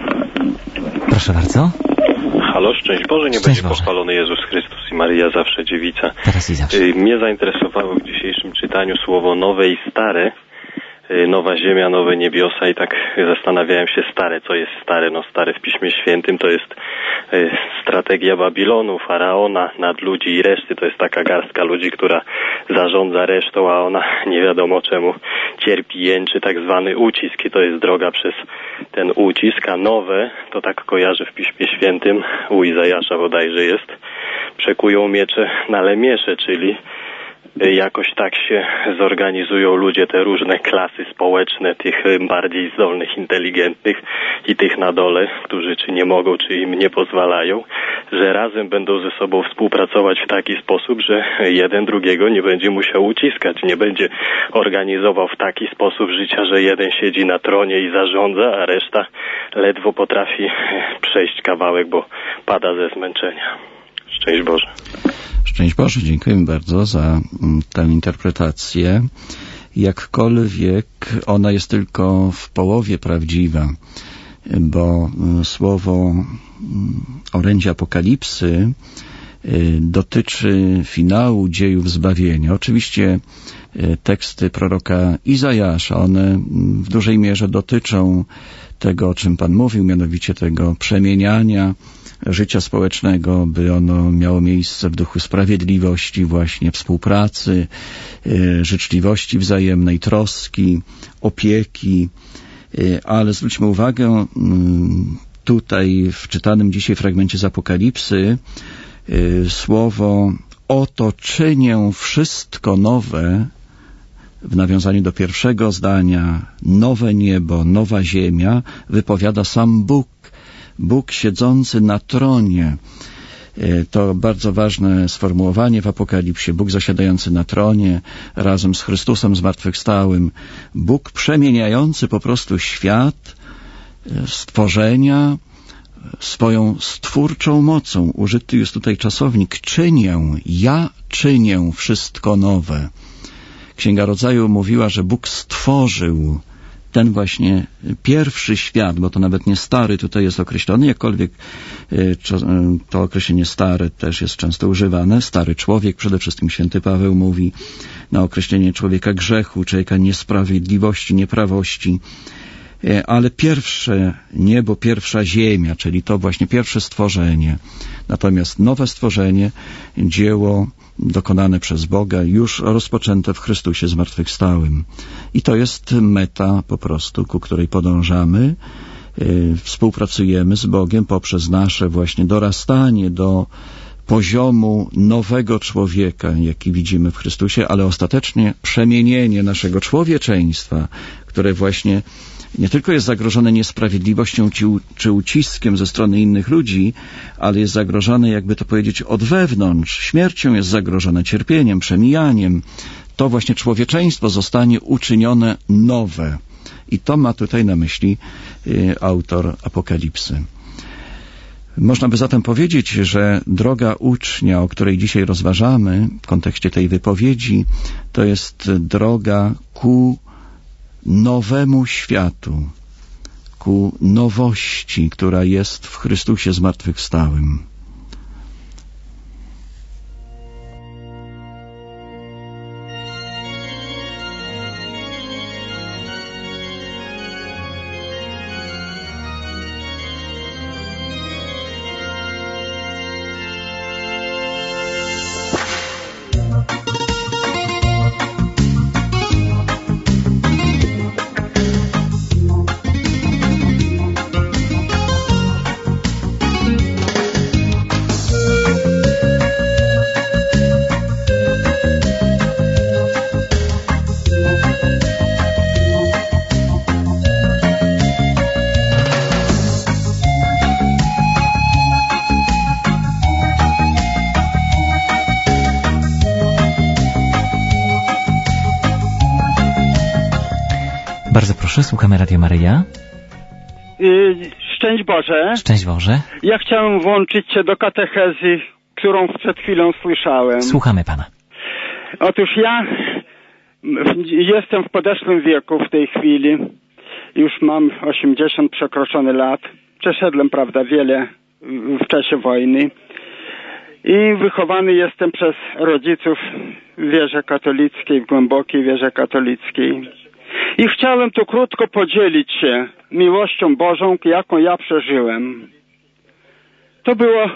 Proszę bardzo. Halo, szczęść Boże, nie będzie pochwalony Jezus Chrystus i Maryja zawsze dziewica. Teraz i zawsze. Mnie zainteresowało w dzisiejszym czytaniu słowo nowe i stare. Nowa ziemia, nowe niebiosa i tak zastanawiałem się stare, co jest stare? No stare w Piśmie Świętym to jest strategia Babilonu, Faraona, nadludzi i reszty. To jest taka garstka ludzi, która zarządza resztą, a ona nie wiadomo czemu cierpi, jęczy, tak zwany ucisk i to jest droga przez ten ucisk, a nowe, to tak kojarzę w Piśmie Świętym, u Izajasza bodajże jest, przekują miecze na lemiesze, czyli jakoś tak się zorganizują ludzie, te różne klasy społeczne, tych bardziej zdolnych, inteligentnych i tych na dole, którzy czy nie mogą, czy im nie pozwalają, że razem będą ze sobą współpracować w taki sposób, że jeden drugiego nie będzie musiał uciskać, nie będzie organizował w taki sposób życia, że jeden siedzi na tronie i zarządza, a reszta ledwo potrafi przejść kawałek, bo pada ze zmęczenia. Szczęść Boże. Szczęść Boże, dziękujemy bardzo za tę interpretację. Jakkolwiek ona jest tylko w połowie prawdziwa, bo słowo orędzie Apokalipsy dotyczy finału dziejów zbawienia. Oczywiście teksty proroka Izajasza, one w dużej mierze dotyczą tego, o czym Pan mówił, mianowicie tego przemieniania życia społecznego, by ono miało miejsce w duchu sprawiedliwości, właśnie współpracy, życzliwości wzajemnej, troski, opieki. Ale zwróćmy uwagę, tutaj w czytanym dzisiaj fragmencie z Apokalipsy słowo oto czynię wszystko nowe, w nawiązaniu do pierwszego zdania, nowe niebo, nowa ziemia, wypowiada sam Bóg. Bóg siedzący na tronie. To bardzo ważne sformułowanie w Apokalipsie. Bóg zasiadający na tronie razem z Chrystusem zmartwychwstałym. Bóg przemieniający po prostu świat, stworzenia swoją stwórczą mocą. Użyty jest tutaj czasownik czynię, ja czynię wszystko nowe. Księga Rodzaju mówiła, że Bóg stworzył ten właśnie pierwszy świat, bo to nawet nie stary tutaj jest określony, jakkolwiek to określenie stary też jest często używane. Stary człowiek, przede wszystkim święty Paweł mówi na określenie człowieka grzechu, człowieka niesprawiedliwości, nieprawości. Ale pierwsze niebo, pierwsza ziemia, czyli to właśnie pierwsze stworzenie. Natomiast nowe stworzenie, dzieło dokonane przez Boga, już rozpoczęte w Chrystusie zmartwychwstałym. I to jest meta po prostu, ku której podążamy. Współpracujemy z Bogiem poprzez nasze właśnie dorastanie do poziomu nowego człowieka, jaki widzimy w Chrystusie, ale ostatecznie przemienienie naszego człowieczeństwa, które właśnie nie tylko jest zagrożone niesprawiedliwością czy uciskiem ze strony innych ludzi, ale jest zagrożone, jakby to powiedzieć, od wewnątrz. Śmiercią jest zagrożone, cierpieniem, przemijaniem. To właśnie człowieczeństwo zostanie uczynione nowe. I to ma tutaj na myśli autor Apokalipsy. Można by zatem powiedzieć, że droga ucznia, o której dzisiaj rozważamy w kontekście tej wypowiedzi, to jest droga ku nowemu światu, ku nowości, która jest w Chrystusie zmartwychwstałym. proszę, słuchamy Radio Maryja. Szczęść Boże. Szczęść Boże. Ja chciałem włączyć się do katechezy, którą przed chwilą słyszałem. Słuchamy pana. Otóż ja jestem w podeszłym wieku w tej chwili. Już mam 80 przekroczony lat. Przeszedłem, prawda, wiele w czasie wojny. I wychowany jestem przez rodziców w wierze katolickiej, w głębokiej wierze katolickiej. I chciałem tu krótko podzielić się miłością Bożą, jaką ja przeżyłem. To było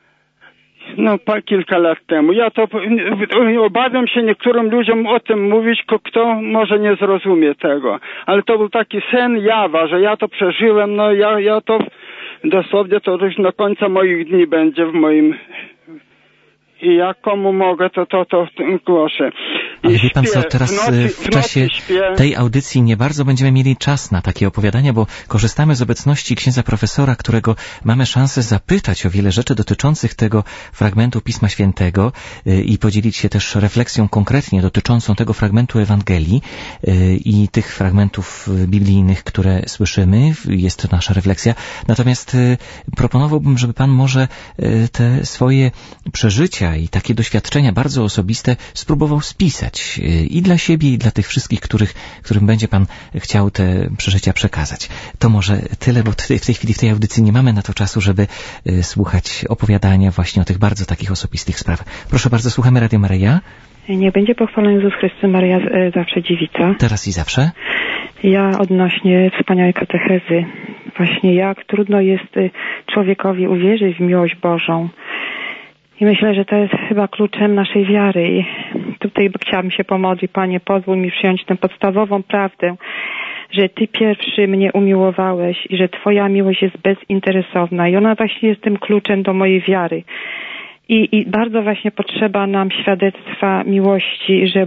kilka lat temu. Ja to obawiam się niektórym ludziom o tym mówić, kto może nie zrozumie tego. Ale to był taki sen jawa, że ja to przeżyłem, ja to dosłownie to już do końca moich dni będzie w moim... I jak komu mogę, to głoszę. Ale wie pan co, teraz w czasie tej audycji nie bardzo będziemy mieli czas na takie opowiadania, bo korzystamy z obecności księdza profesora, którego mamy szansę zapytać o wiele rzeczy dotyczących tego fragmentu Pisma Świętego i podzielić się też refleksją konkretnie dotyczącą tego fragmentu Ewangelii i tych fragmentów biblijnych, które słyszymy. Jest to nasza refleksja. Natomiast proponowałbym, żeby pan może te swoje przeżycia i takie doświadczenia bardzo osobiste spróbował spisać i dla siebie, i dla tych wszystkich, którym będzie pan chciał te przeżycia przekazać. To może tyle, bo w tej chwili w tej audycji nie mamy na to czasu, żeby słuchać opowiadania właśnie o tych bardzo takich osobistych sprawach. Proszę bardzo, słuchamy Radio Maryja. Niech będzie pochwalony Jezus Chrystus, Maryja zawsze dziewica. Teraz i zawsze. Ja odnośnie wspaniałej katechezy, właśnie jak trudno jest człowiekowi uwierzyć w miłość Bożą. I myślę, że to jest chyba kluczem naszej wiary. I tutaj chciałabym się pomodlić, Panie, pozwól mi przyjąć tę podstawową prawdę, że Ty pierwszy mnie umiłowałeś i że Twoja miłość jest bezinteresowna. I ona właśnie jest tym kluczem do mojej wiary. I bardzo właśnie potrzeba nam świadectwa miłości, że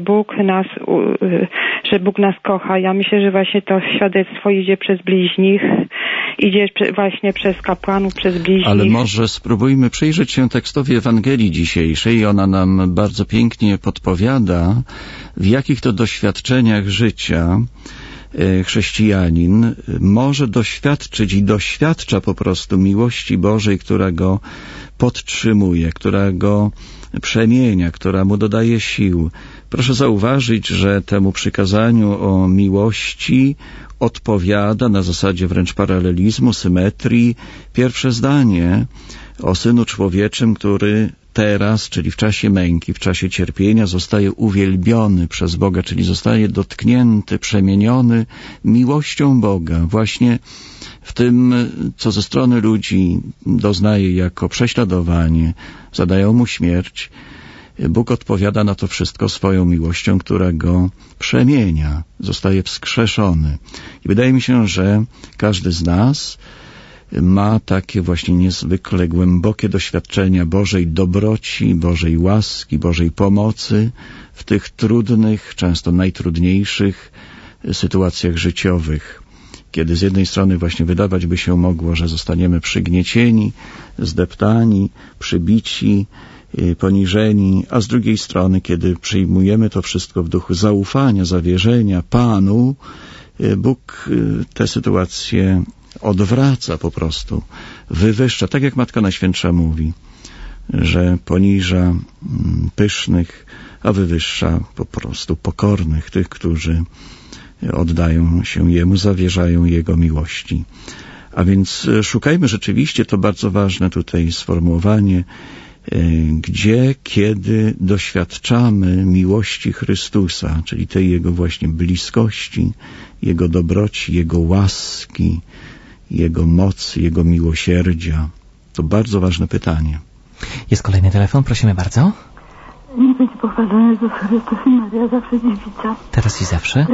Bóg nas kocha. Ja myślę, że właśnie to świadectwo idzie przez bliźnich, idzie właśnie przez kapłanów, przez bliźnich. Ale może spróbujmy przyjrzeć się tekstowi Ewangelii dzisiejszej. Ona nam bardzo pięknie podpowiada, w jakich to doświadczeniach życia chrześcijanin może doświadczyć i doświadcza po prostu miłości Bożej, która go podtrzymuje, która go przemienia, która mu dodaje sił. Proszę zauważyć, że temu przykazaniu o miłości odpowiada na zasadzie wręcz paralelizmu, symetrii, pierwsze zdanie o Synu Człowieczym, który teraz, czyli w czasie męki, w czasie cierpienia, zostaje uwielbiony przez Boga, czyli zostaje dotknięty, przemieniony miłością Boga. Właśnie w tym, co ze strony ludzi doznaje jako prześladowanie, zadają mu śmierć, Bóg odpowiada na to wszystko swoją miłością, która go przemienia, zostaje wskrzeszony. I wydaje mi się, że każdy z nas ma takie właśnie niezwykle głębokie doświadczenia Bożej dobroci, Bożej łaski, Bożej pomocy w tych trudnych, często najtrudniejszych sytuacjach życiowych, kiedy z jednej strony właśnie wydawać by się mogło, że zostaniemy przygniecieni, zdeptani, przybici, poniżeni, a z drugiej strony, kiedy przyjmujemy to wszystko w duchu zaufania, zawierzenia Panu, Bóg tę sytuację odwraca po prostu, wywyższa, tak jak Matka Najświętsza mówi, że poniża pysznych, a wywyższa po prostu pokornych, tych, którzy oddają się Jemu, zawierzają Jego miłości. A więc szukajmy rzeczywiście, to bardzo ważne tutaj sformułowanie, gdzie, kiedy doświadczamy miłości Chrystusa, czyli tej Jego właśnie bliskości, Jego dobroci, Jego łaski, Jego mocy, Jego miłosierdzia. To bardzo ważne pytanie. Jest kolejny telefon, prosimy bardzo. Niech będzie pochwalony Jezus Chrystus i Maria zawsze dziewica. Teraz i zawsze.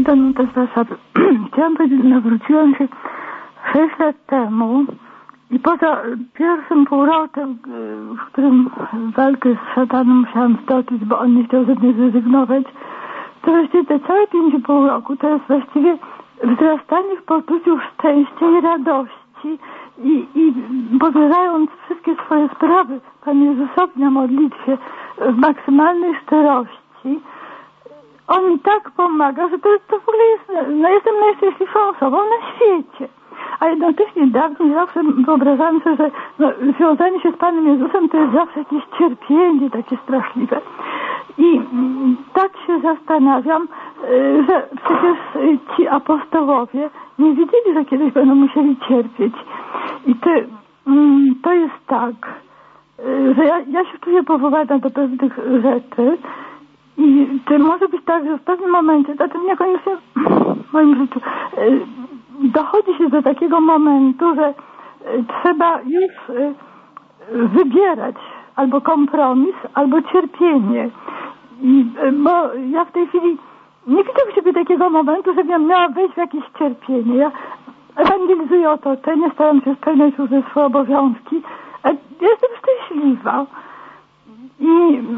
Chciałam powiedzieć, nawróciłam się 6 lat temu i poza pierwszym półrokiem, w którym walkę z szatanem musiałam stoczyć, bo on nie chciał ze mnie zrezygnować, to właściwie te całe 5,5 roku to jest właściwie wzrastanie w poczuciu szczęścia i radości i powierzając wszystkie swoje sprawy Panu Jezusowi na modlitwie w maksymalnej szczerości, on mi tak pomaga, że to w ogóle jest, no jestem najszczęśliwszą osobą na świecie. A jednocześnie dawniej zawsze wyobrażałem sobie, że związanie się z Panem Jezusem to jest zawsze jakieś cierpienie takie straszliwe. I tak się zastanawiam, że przecież ci apostołowie nie wiedzieli, że kiedyś będą musieli cierpieć. I to jest tak, że ja się czuję powołana do pewnych rzeczy i czy może być tak, że w pewnym momencie, znaczy niekoniecznie w moim życiu, dochodzi się do takiego momentu, że trzeba już wybierać albo kompromis, albo cierpienie. Bo ja w tej chwili nie widzę w siebie takiego momentu, żebym miała wejść w jakieś cierpienie. Ja ewangelizuję otoczenie, staram się spełniać różne swoje obowiązki. Jestem szczęśliwa. I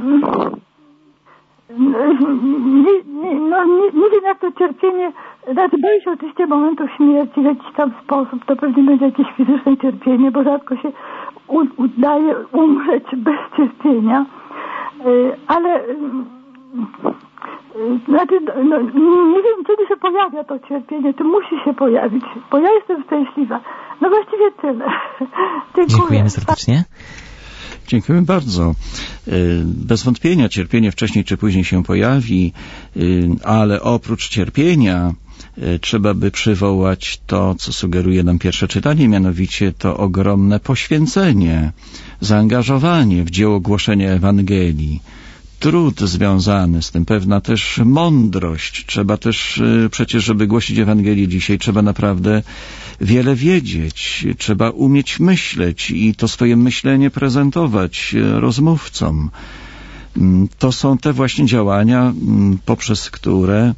nie wiem, jak to cierpienie, znaczy boję się oczywiście momentu śmierci w jakiś tam sposób, to pewnie będzie jakieś fizyczne cierpienie, bo rzadko się udaje umrzeć bez cierpienia, ale znaczy, nie wiem, kiedy się pojawia to cierpienie, czy musi się pojawić, bo ja jestem szczęśliwa. No właściwie tyle. Dziękujemy serdecznie. Dziękuję bardzo. Bez wątpienia cierpienie wcześniej czy później się pojawi, ale oprócz cierpienia trzeba by przywołać to, co sugeruje nam pierwsze czytanie, mianowicie to ogromne poświęcenie, zaangażowanie w dzieło głoszenia Ewangelii. Trud związany z tym, pewna też mądrość. Trzeba też przecież, żeby głosić Ewangelię dzisiaj, trzeba naprawdę wiele wiedzieć. Trzeba umieć myśleć i to swoje myślenie prezentować rozmówcom. To są te właśnie działania, poprzez które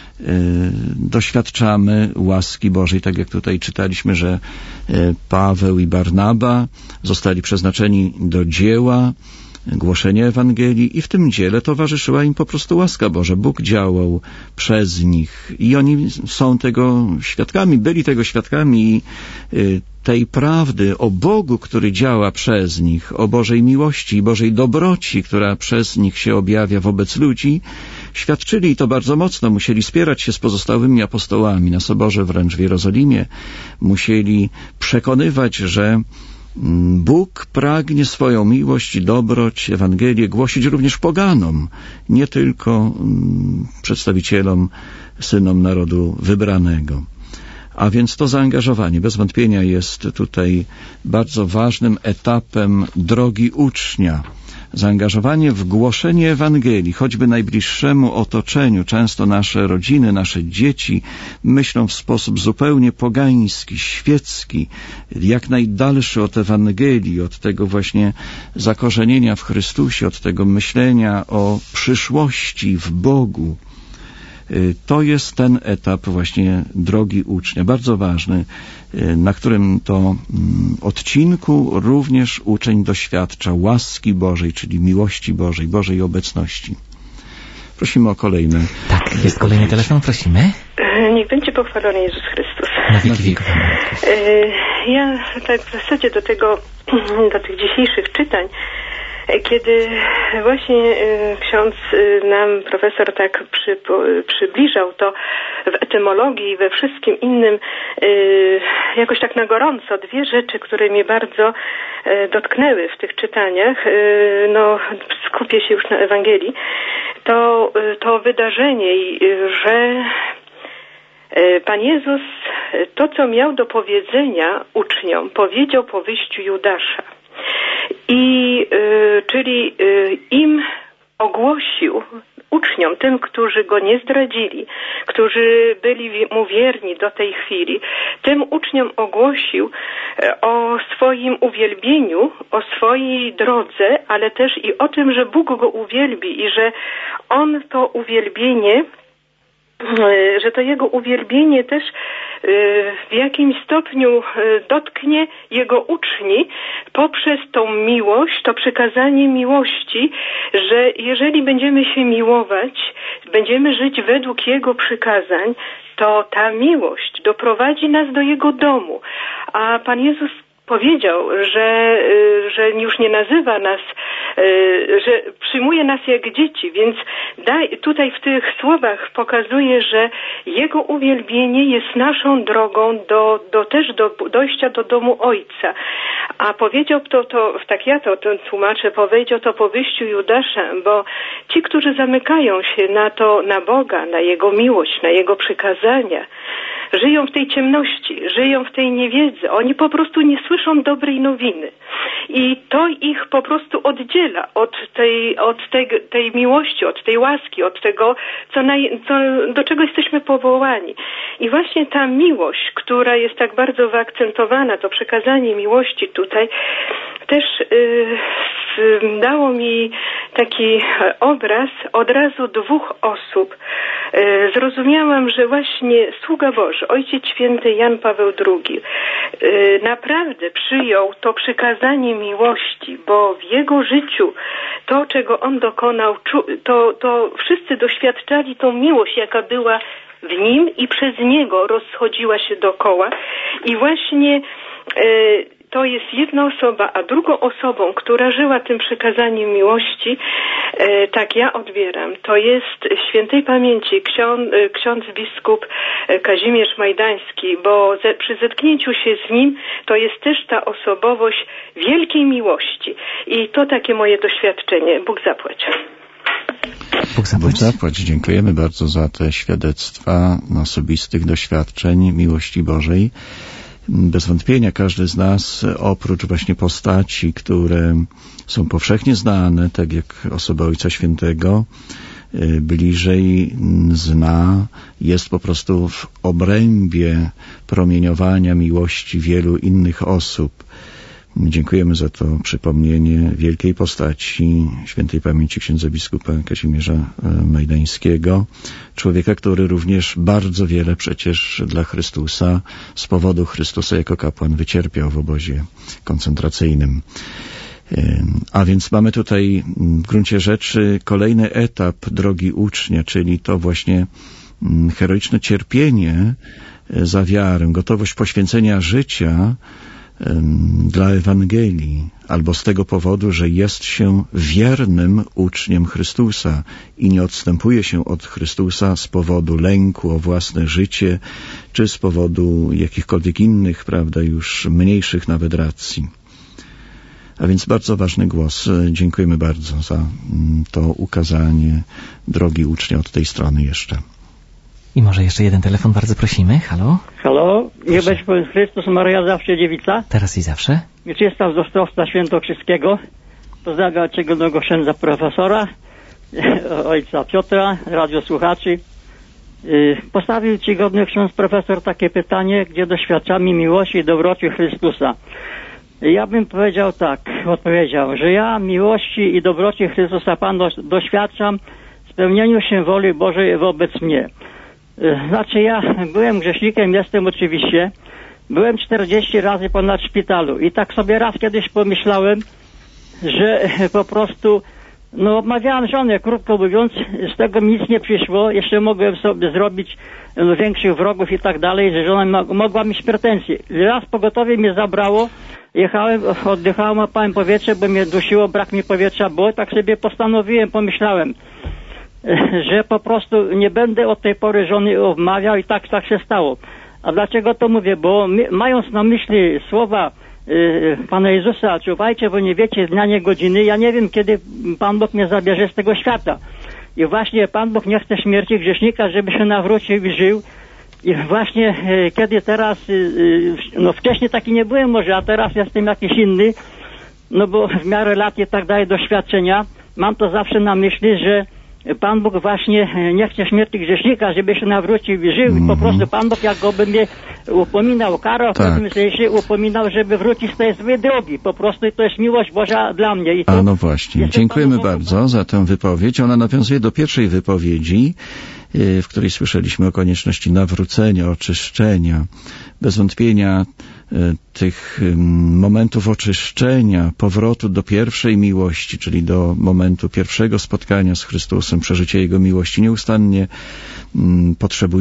doświadczamy łaski Bożej, tak jak tutaj czytaliśmy, że Paweł i Barnaba zostali przeznaczeni do dzieła głoszenia Ewangelii i w tym dziele towarzyszyła im po prostu łaska Boża. Bóg działał przez nich i oni są tego świadkami, byli tego świadkami i tej prawdy o Bogu, który działa przez nich, o Bożej miłości i Bożej dobroci, która przez nich się objawia wobec ludzi, świadczyli i to bardzo mocno. Musieli spierać się z pozostałymi apostołami na Soborze wręcz w Jerozolimie. Musieli przekonywać, że Bóg pragnie swoją miłość i dobroć, Ewangelię głosić również poganom, nie tylko przedstawicielom, synom narodu wybranego. A więc to zaangażowanie bez wątpienia jest tutaj bardzo ważnym etapem drogi ucznia. Zaangażowanie w głoszenie Ewangelii, choćby najbliższemu otoczeniu. Często nasze rodziny, nasze dzieci myślą w sposób zupełnie pogański, świecki, jak najdalszy od Ewangelii, od tego właśnie zakorzenienia w Chrystusie, od tego myślenia o przyszłości w Bogu. To jest ten etap właśnie drogi ucznia, bardzo ważny, na którym to odcinku również uczeń doświadcza łaski Bożej, czyli miłości Bożej, Bożej obecności. Prosimy o kolejne. Tak, jest kolejny telefon, prosimy. Niech będzie pochwalony Jezus Chrystus. Na wieki wieków. Ja tak w zasadzie do tych dzisiejszych czytań, kiedy właśnie ksiądz nam, profesor, tak przybliżał to w etymologii i we wszystkim innym, jakoś tak na gorąco, dwie rzeczy, które mnie bardzo dotknęły w tych czytaniach, skupię się już na Ewangelii, to wydarzenie, że Pan Jezus to, co miał do powiedzenia uczniom, powiedział po wyjściu Judasza. Czyli im ogłosił, uczniom, tym, którzy go nie zdradzili, którzy byli mu wierni do tej chwili, tym uczniom ogłosił o swoim uwielbieniu, o swojej drodze, ale też i o tym, że Bóg go uwielbi i że on to uwielbienie, że to jego uwielbienie też w jakimś stopniu dotknie jego uczni poprzez tą miłość, to przykazanie miłości, że jeżeli będziemy się miłować, będziemy żyć według jego przykazań, to ta miłość doprowadzi nas do jego domu. A Pan Jezus powiedział, że już nie nazywa nas że przyjmuje nas jak dzieci, więc tutaj w tych słowach pokazuje, że Jego uwielbienie jest naszą drogą do dojścia do domu Ojca. A powiedział to tak ja to tłumaczę, powiedział to po wyjściu Judasza, bo ci, którzy zamykają się na Boga, na Jego miłość, na Jego przykazania, żyją w tej ciemności, żyją w tej niewiedzy. Oni po prostu nie słyszą dobrej nowiny. I to ich po prostu oddziela od tej miłości, od tej łaski, od tego, do czego jesteśmy powołani. I właśnie ta miłość, która jest tak bardzo wyakcentowana, to przekazanie miłości tutaj, też dało mi taki obraz od razu dwóch osób. Zrozumiałam, że właśnie sługa Boży, Ojciec Święty Jan Paweł II naprawdę przyjął to przykazanie miłości, bo w jego życiu to, czego on dokonał, to wszyscy doświadczali tą miłość, jaka była w nim i przez niego rozchodziła się dookoła. I właśnie to jest jedna osoba, a drugą osobą, która żyła tym przykazaniem miłości, tak ja odbieram, to jest świętej pamięci ksiądz biskup Kazimierz Majdański, bo przy zetknięciu się z nim to jest też ta osobowość wielkiej miłości. I to takie moje doświadczenie. Bóg zapłać. Bóg zapłać. Dziękujemy bardzo za te świadectwa osobistych doświadczeń miłości Bożej. Bez wątpienia każdy z nas, oprócz właśnie postaci, które są powszechnie znane, tak jak osoba Ojca Świętego, bliżej zna, jest po prostu w obrębie promieniowania miłości wielu innych osób. Dziękujemy za to przypomnienie wielkiej postaci świętej pamięci księdza biskupa Kazimierza Majdańskiego, człowieka, który również bardzo wiele przecież dla Chrystusa, z powodu Chrystusa jako kapłan wycierpiał w obozie koncentracyjnym. A więc mamy tutaj w gruncie rzeczy kolejny etap drogi ucznia, czyli to właśnie heroiczne cierpienie za wiarę, gotowość poświęcenia życia dla Ewangelii, albo z tego powodu, że jest się wiernym uczniem Chrystusa i nie odstępuje się od Chrystusa z powodu lęku o własne życie, czy z powodu jakichkolwiek innych, prawda, już mniejszych nawet racji. A więc bardzo ważny głos. Dziękujemy bardzo za to ukazanie drogi ucznia od tej strony jeszcze. I może jeszcze jeden telefon, bardzo prosimy. Halo? Halo, niech będzie powiedz Chrystus, Maryja zawsze dziewica. Teraz i zawsze. Wieczysław z Ostrowca Świętokrzyskiego. Pozdrawiam czcigodnego księdza profesora, ojca Piotra, radiosłuchaczy. Postawił czcigodny ksiądz profesor takie pytanie, gdzie doświadczamy miłości i dobroci Chrystusa. Ja bym odpowiedział, że ja miłości i dobroci Chrystusa Pan doświadczam w spełnieniu się woli Bożej wobec mnie. Znaczy ja byłem grzesznikiem, jestem oczywiście. Byłem 40 razy ponad szpitalu i tak sobie raz kiedyś pomyślałem, że po prostu odmawiałem żonę, krótko mówiąc, z tego mi nic nie przyszło, jeszcze mogłem sobie zrobić większych wrogów i tak dalej, że żona mogła mieć pretensje. Raz pogotowie mnie zabrało, oddychałem, łapałem powietrze, bo mnie dusiło, brak mi powietrza było, tak sobie pomyślałem, że po prostu nie będę od tej pory żony odmawiał i tak się stało. A dlaczego to mówię? Bo mając na myśli słowa Pana Jezusa, czuwajcie, bo nie wiecie dnia, nie godziny, ja nie wiem, kiedy Pan Bóg mnie zabierze z tego świata. I właśnie Pan Bóg nie chce śmierci grzesznika, żeby się nawrócił i żył. I właśnie kiedy teraz, wcześniej taki nie byłem może, a teraz jestem jakiś inny, bo w miarę lat i tak dalej, doświadczenia, mam to zawsze na myśli, że Pan Bóg właśnie nie chce śmierci grzesznika, żeby się nawrócił i żył. I po prostu Pan Bóg jakoby mnie upominał, karał, w pewnym sensie upominał, żeby wrócić z tej złej drogi. Po prostu to jest miłość Boża dla mnie. I to właśnie. Dziękujemy bardzo za tę wypowiedź. Ona nawiązuje do pierwszej wypowiedzi, w której słyszeliśmy o konieczności nawrócenia, oczyszczenia. Bez wątpienia tych momentów oczyszczenia, powrotu do pierwszej miłości, czyli do momentu pierwszego spotkania z Chrystusem, przeżycia Jego miłości nieustannie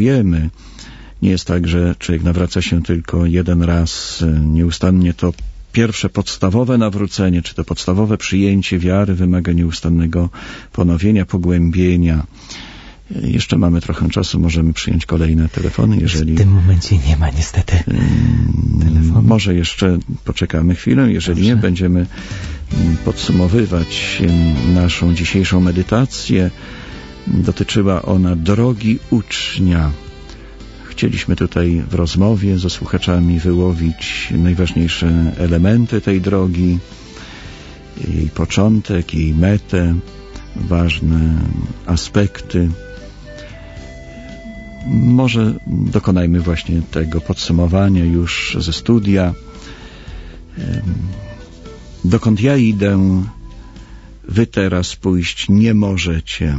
potrzebujemy. Nie jest tak, że człowiek nawraca się tylko jeden raz. Nieustannie to pierwsze podstawowe nawrócenie, czy to podstawowe przyjęcie wiary wymaga nieustannego ponowienia, pogłębienia. Jeszcze mamy trochę czasu, możemy przyjąć kolejne telefony, jeżeli... W tym momencie nie ma niestety telefonu. Może jeszcze poczekamy chwilę, jeżeli nie, będziemy podsumowywać naszą dzisiejszą medytację. Dotyczyła ona drogi ucznia. Chcieliśmy tutaj w rozmowie ze słuchaczami wyłowić najważniejsze elementy tej drogi, jej początek, jej metę, ważne aspekty. Może dokonajmy właśnie tego podsumowania już ze studia. Dokąd ja idę, wy teraz pójść nie możecie.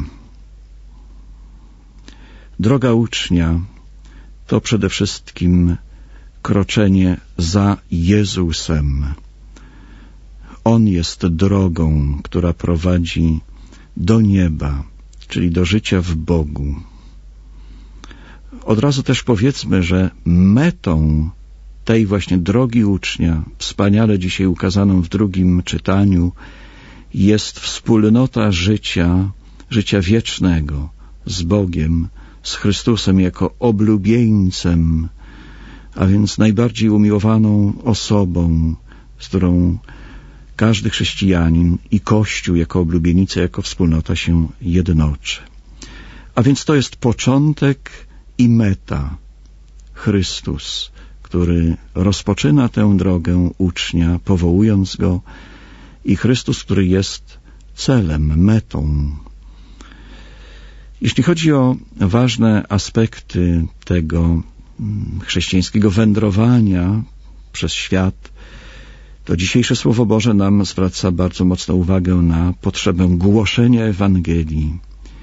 Droga ucznia to przede wszystkim kroczenie za Jezusem. On jest drogą, która prowadzi do nieba, czyli do życia w Bogu. Od razu też powiedzmy, że metą tej właśnie drogi ucznia, wspaniale dzisiaj ukazaną w drugim czytaniu, jest wspólnota życia wiecznego z Bogiem, z Chrystusem jako oblubieńcem, a więc najbardziej umiłowaną osobą, z którą każdy chrześcijanin i Kościół jako oblubienica, jako wspólnota się jednoczy. A więc to jest początek i meta. Chrystus, który rozpoczyna tę drogę ucznia, powołując go, i Chrystus, który jest celem, metą. Jeśli chodzi o ważne aspekty tego chrześcijańskiego wędrowania przez świat, to dzisiejsze Słowo Boże nam zwraca bardzo mocną uwagę na potrzebę głoszenia Ewangelii.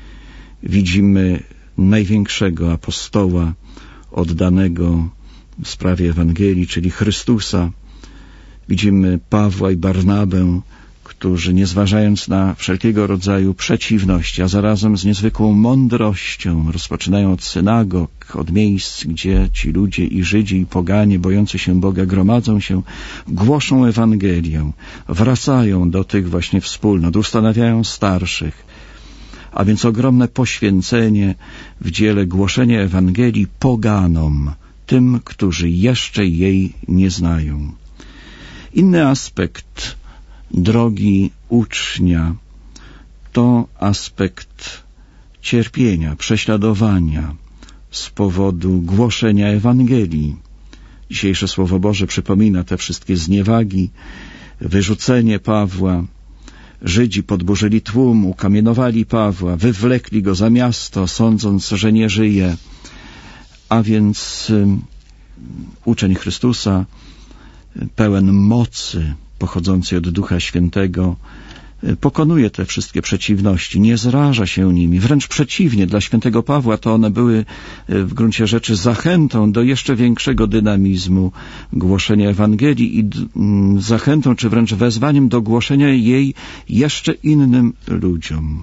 Widzimy największego apostoła oddanego sprawie Ewangelii, czyli Chrystusa. Widzimy Pawła i Barnabę, którzy nie zważając na wszelkiego rodzaju przeciwności, a zarazem z niezwykłą mądrością rozpoczynają od synagog, od miejsc, gdzie ci ludzie i Żydzi i poganie bojący się Boga gromadzą się, głoszą Ewangelię, wracają do tych właśnie wspólnot, ustanawiają starszych, a więc ogromne poświęcenie w dziele głoszenia Ewangelii poganom, tym, którzy jeszcze jej nie znają. Inny aspekt drogi ucznia to aspekt cierpienia, prześladowania z powodu głoszenia Ewangelii. Dzisiejsze Słowo Boże przypomina te wszystkie zniewagi, wyrzucenie Pawła. Żydzi podburzyli tłum, ukamienowali Pawła, wywlekli go za miasto, sądząc, że nie żyje. A więc uczeń Chrystusa, pełen mocy pochodzącej od Ducha Świętego, pokonuje te wszystkie przeciwności, nie zraża się nimi. Wręcz przeciwnie, dla świętego Pawła to one były w gruncie rzeczy zachętą do jeszcze większego dynamizmu głoszenia Ewangelii i zachętą, czy wręcz wezwaniem do głoszenia jej jeszcze innym ludziom.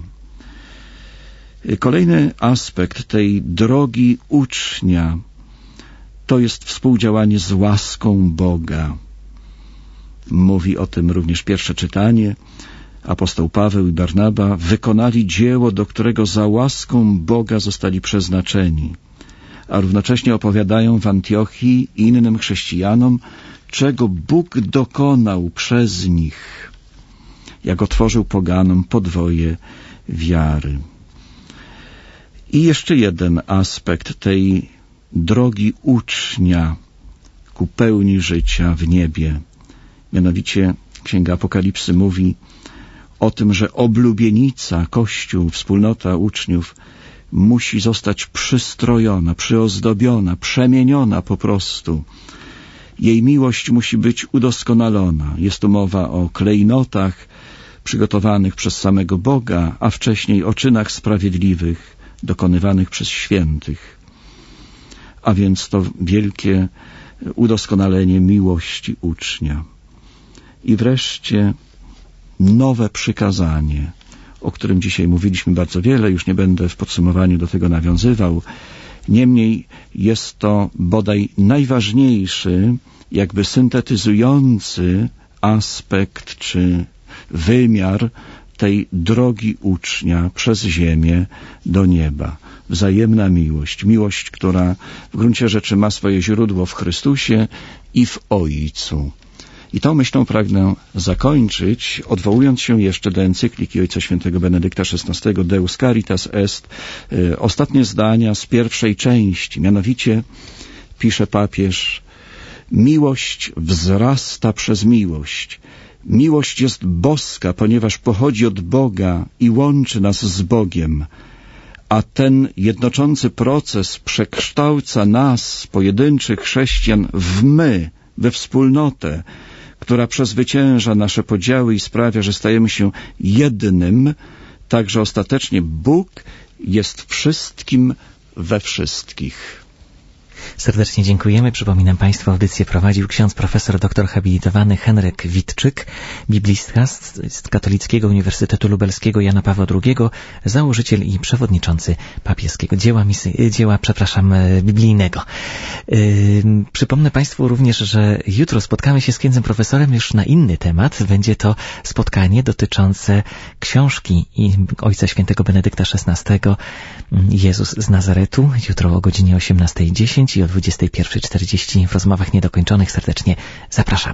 Kolejny aspekt tej drogi ucznia to jest współdziałanie z łaską Boga. Mówi o tym również pierwsze czytanie. Apostoł Paweł i Barnaba wykonali dzieło, do którego za łaską Boga zostali przeznaczeni, a równocześnie opowiadają w Antiochii i innym chrześcijanom, czego Bóg dokonał przez nich, jak otworzył poganom podwoje wiary. I jeszcze jeden aspekt tej drogi ucznia ku pełni życia w niebie. Mianowicie Księga Apokalipsy mówi o tym, że oblubienica, Kościół, wspólnota uczniów musi zostać przystrojona, przyozdobiona, przemieniona po prostu. Jej miłość musi być udoskonalona. Jest tu mowa o klejnotach przygotowanych przez samego Boga, a wcześniej o czynach sprawiedliwych dokonywanych przez świętych. A więc to wielkie udoskonalenie miłości ucznia. I wreszcie nowe przykazanie, o którym dzisiaj mówiliśmy bardzo wiele, już nie będę w podsumowaniu do tego nawiązywał. Niemniej jest to bodaj najważniejszy, jakby syntetyzujący aspekt czy wymiar tej drogi ucznia przez ziemię do nieba. Wzajemna miłość. Miłość, która w gruncie rzeczy ma swoje źródło w Chrystusie i w Ojcu. I tą myślą pragnę zakończyć, odwołując się jeszcze do encykliki Ojca Świętego Benedykta XVI Deus Caritas Est, ostatnie zdania z pierwszej części. Mianowicie pisze papież: miłość wzrasta przez miłość. Miłość jest boska, ponieważ pochodzi od Boga i łączy nas z Bogiem. A ten jednoczący proces przekształca nas, pojedynczych chrześcijan, w my, we wspólnotę, która przezwycięża nasze podziały i sprawia, że stajemy się jednym, tak że ostatecznie Bóg jest wszystkim we wszystkich. Serdecznie dziękujemy. Przypominam Państwu, audycję prowadził ksiądz profesor doktor habilitowany Henryk Witczyk, biblistka z Katolickiego Uniwersytetu Lubelskiego Jana Pawła II, założyciel i przewodniczący papieskiego dzieła biblijnego. Przypomnę Państwu również, że jutro spotkamy się z księdzem profesorem już na inny temat. Będzie to spotkanie dotyczące książki Ojca Świętego Benedykta XVI Jezus z Nazaretu. Jutro o godzinie 18:10 i o 21:40 w rozmowach niedokończonych serdecznie zapraszamy.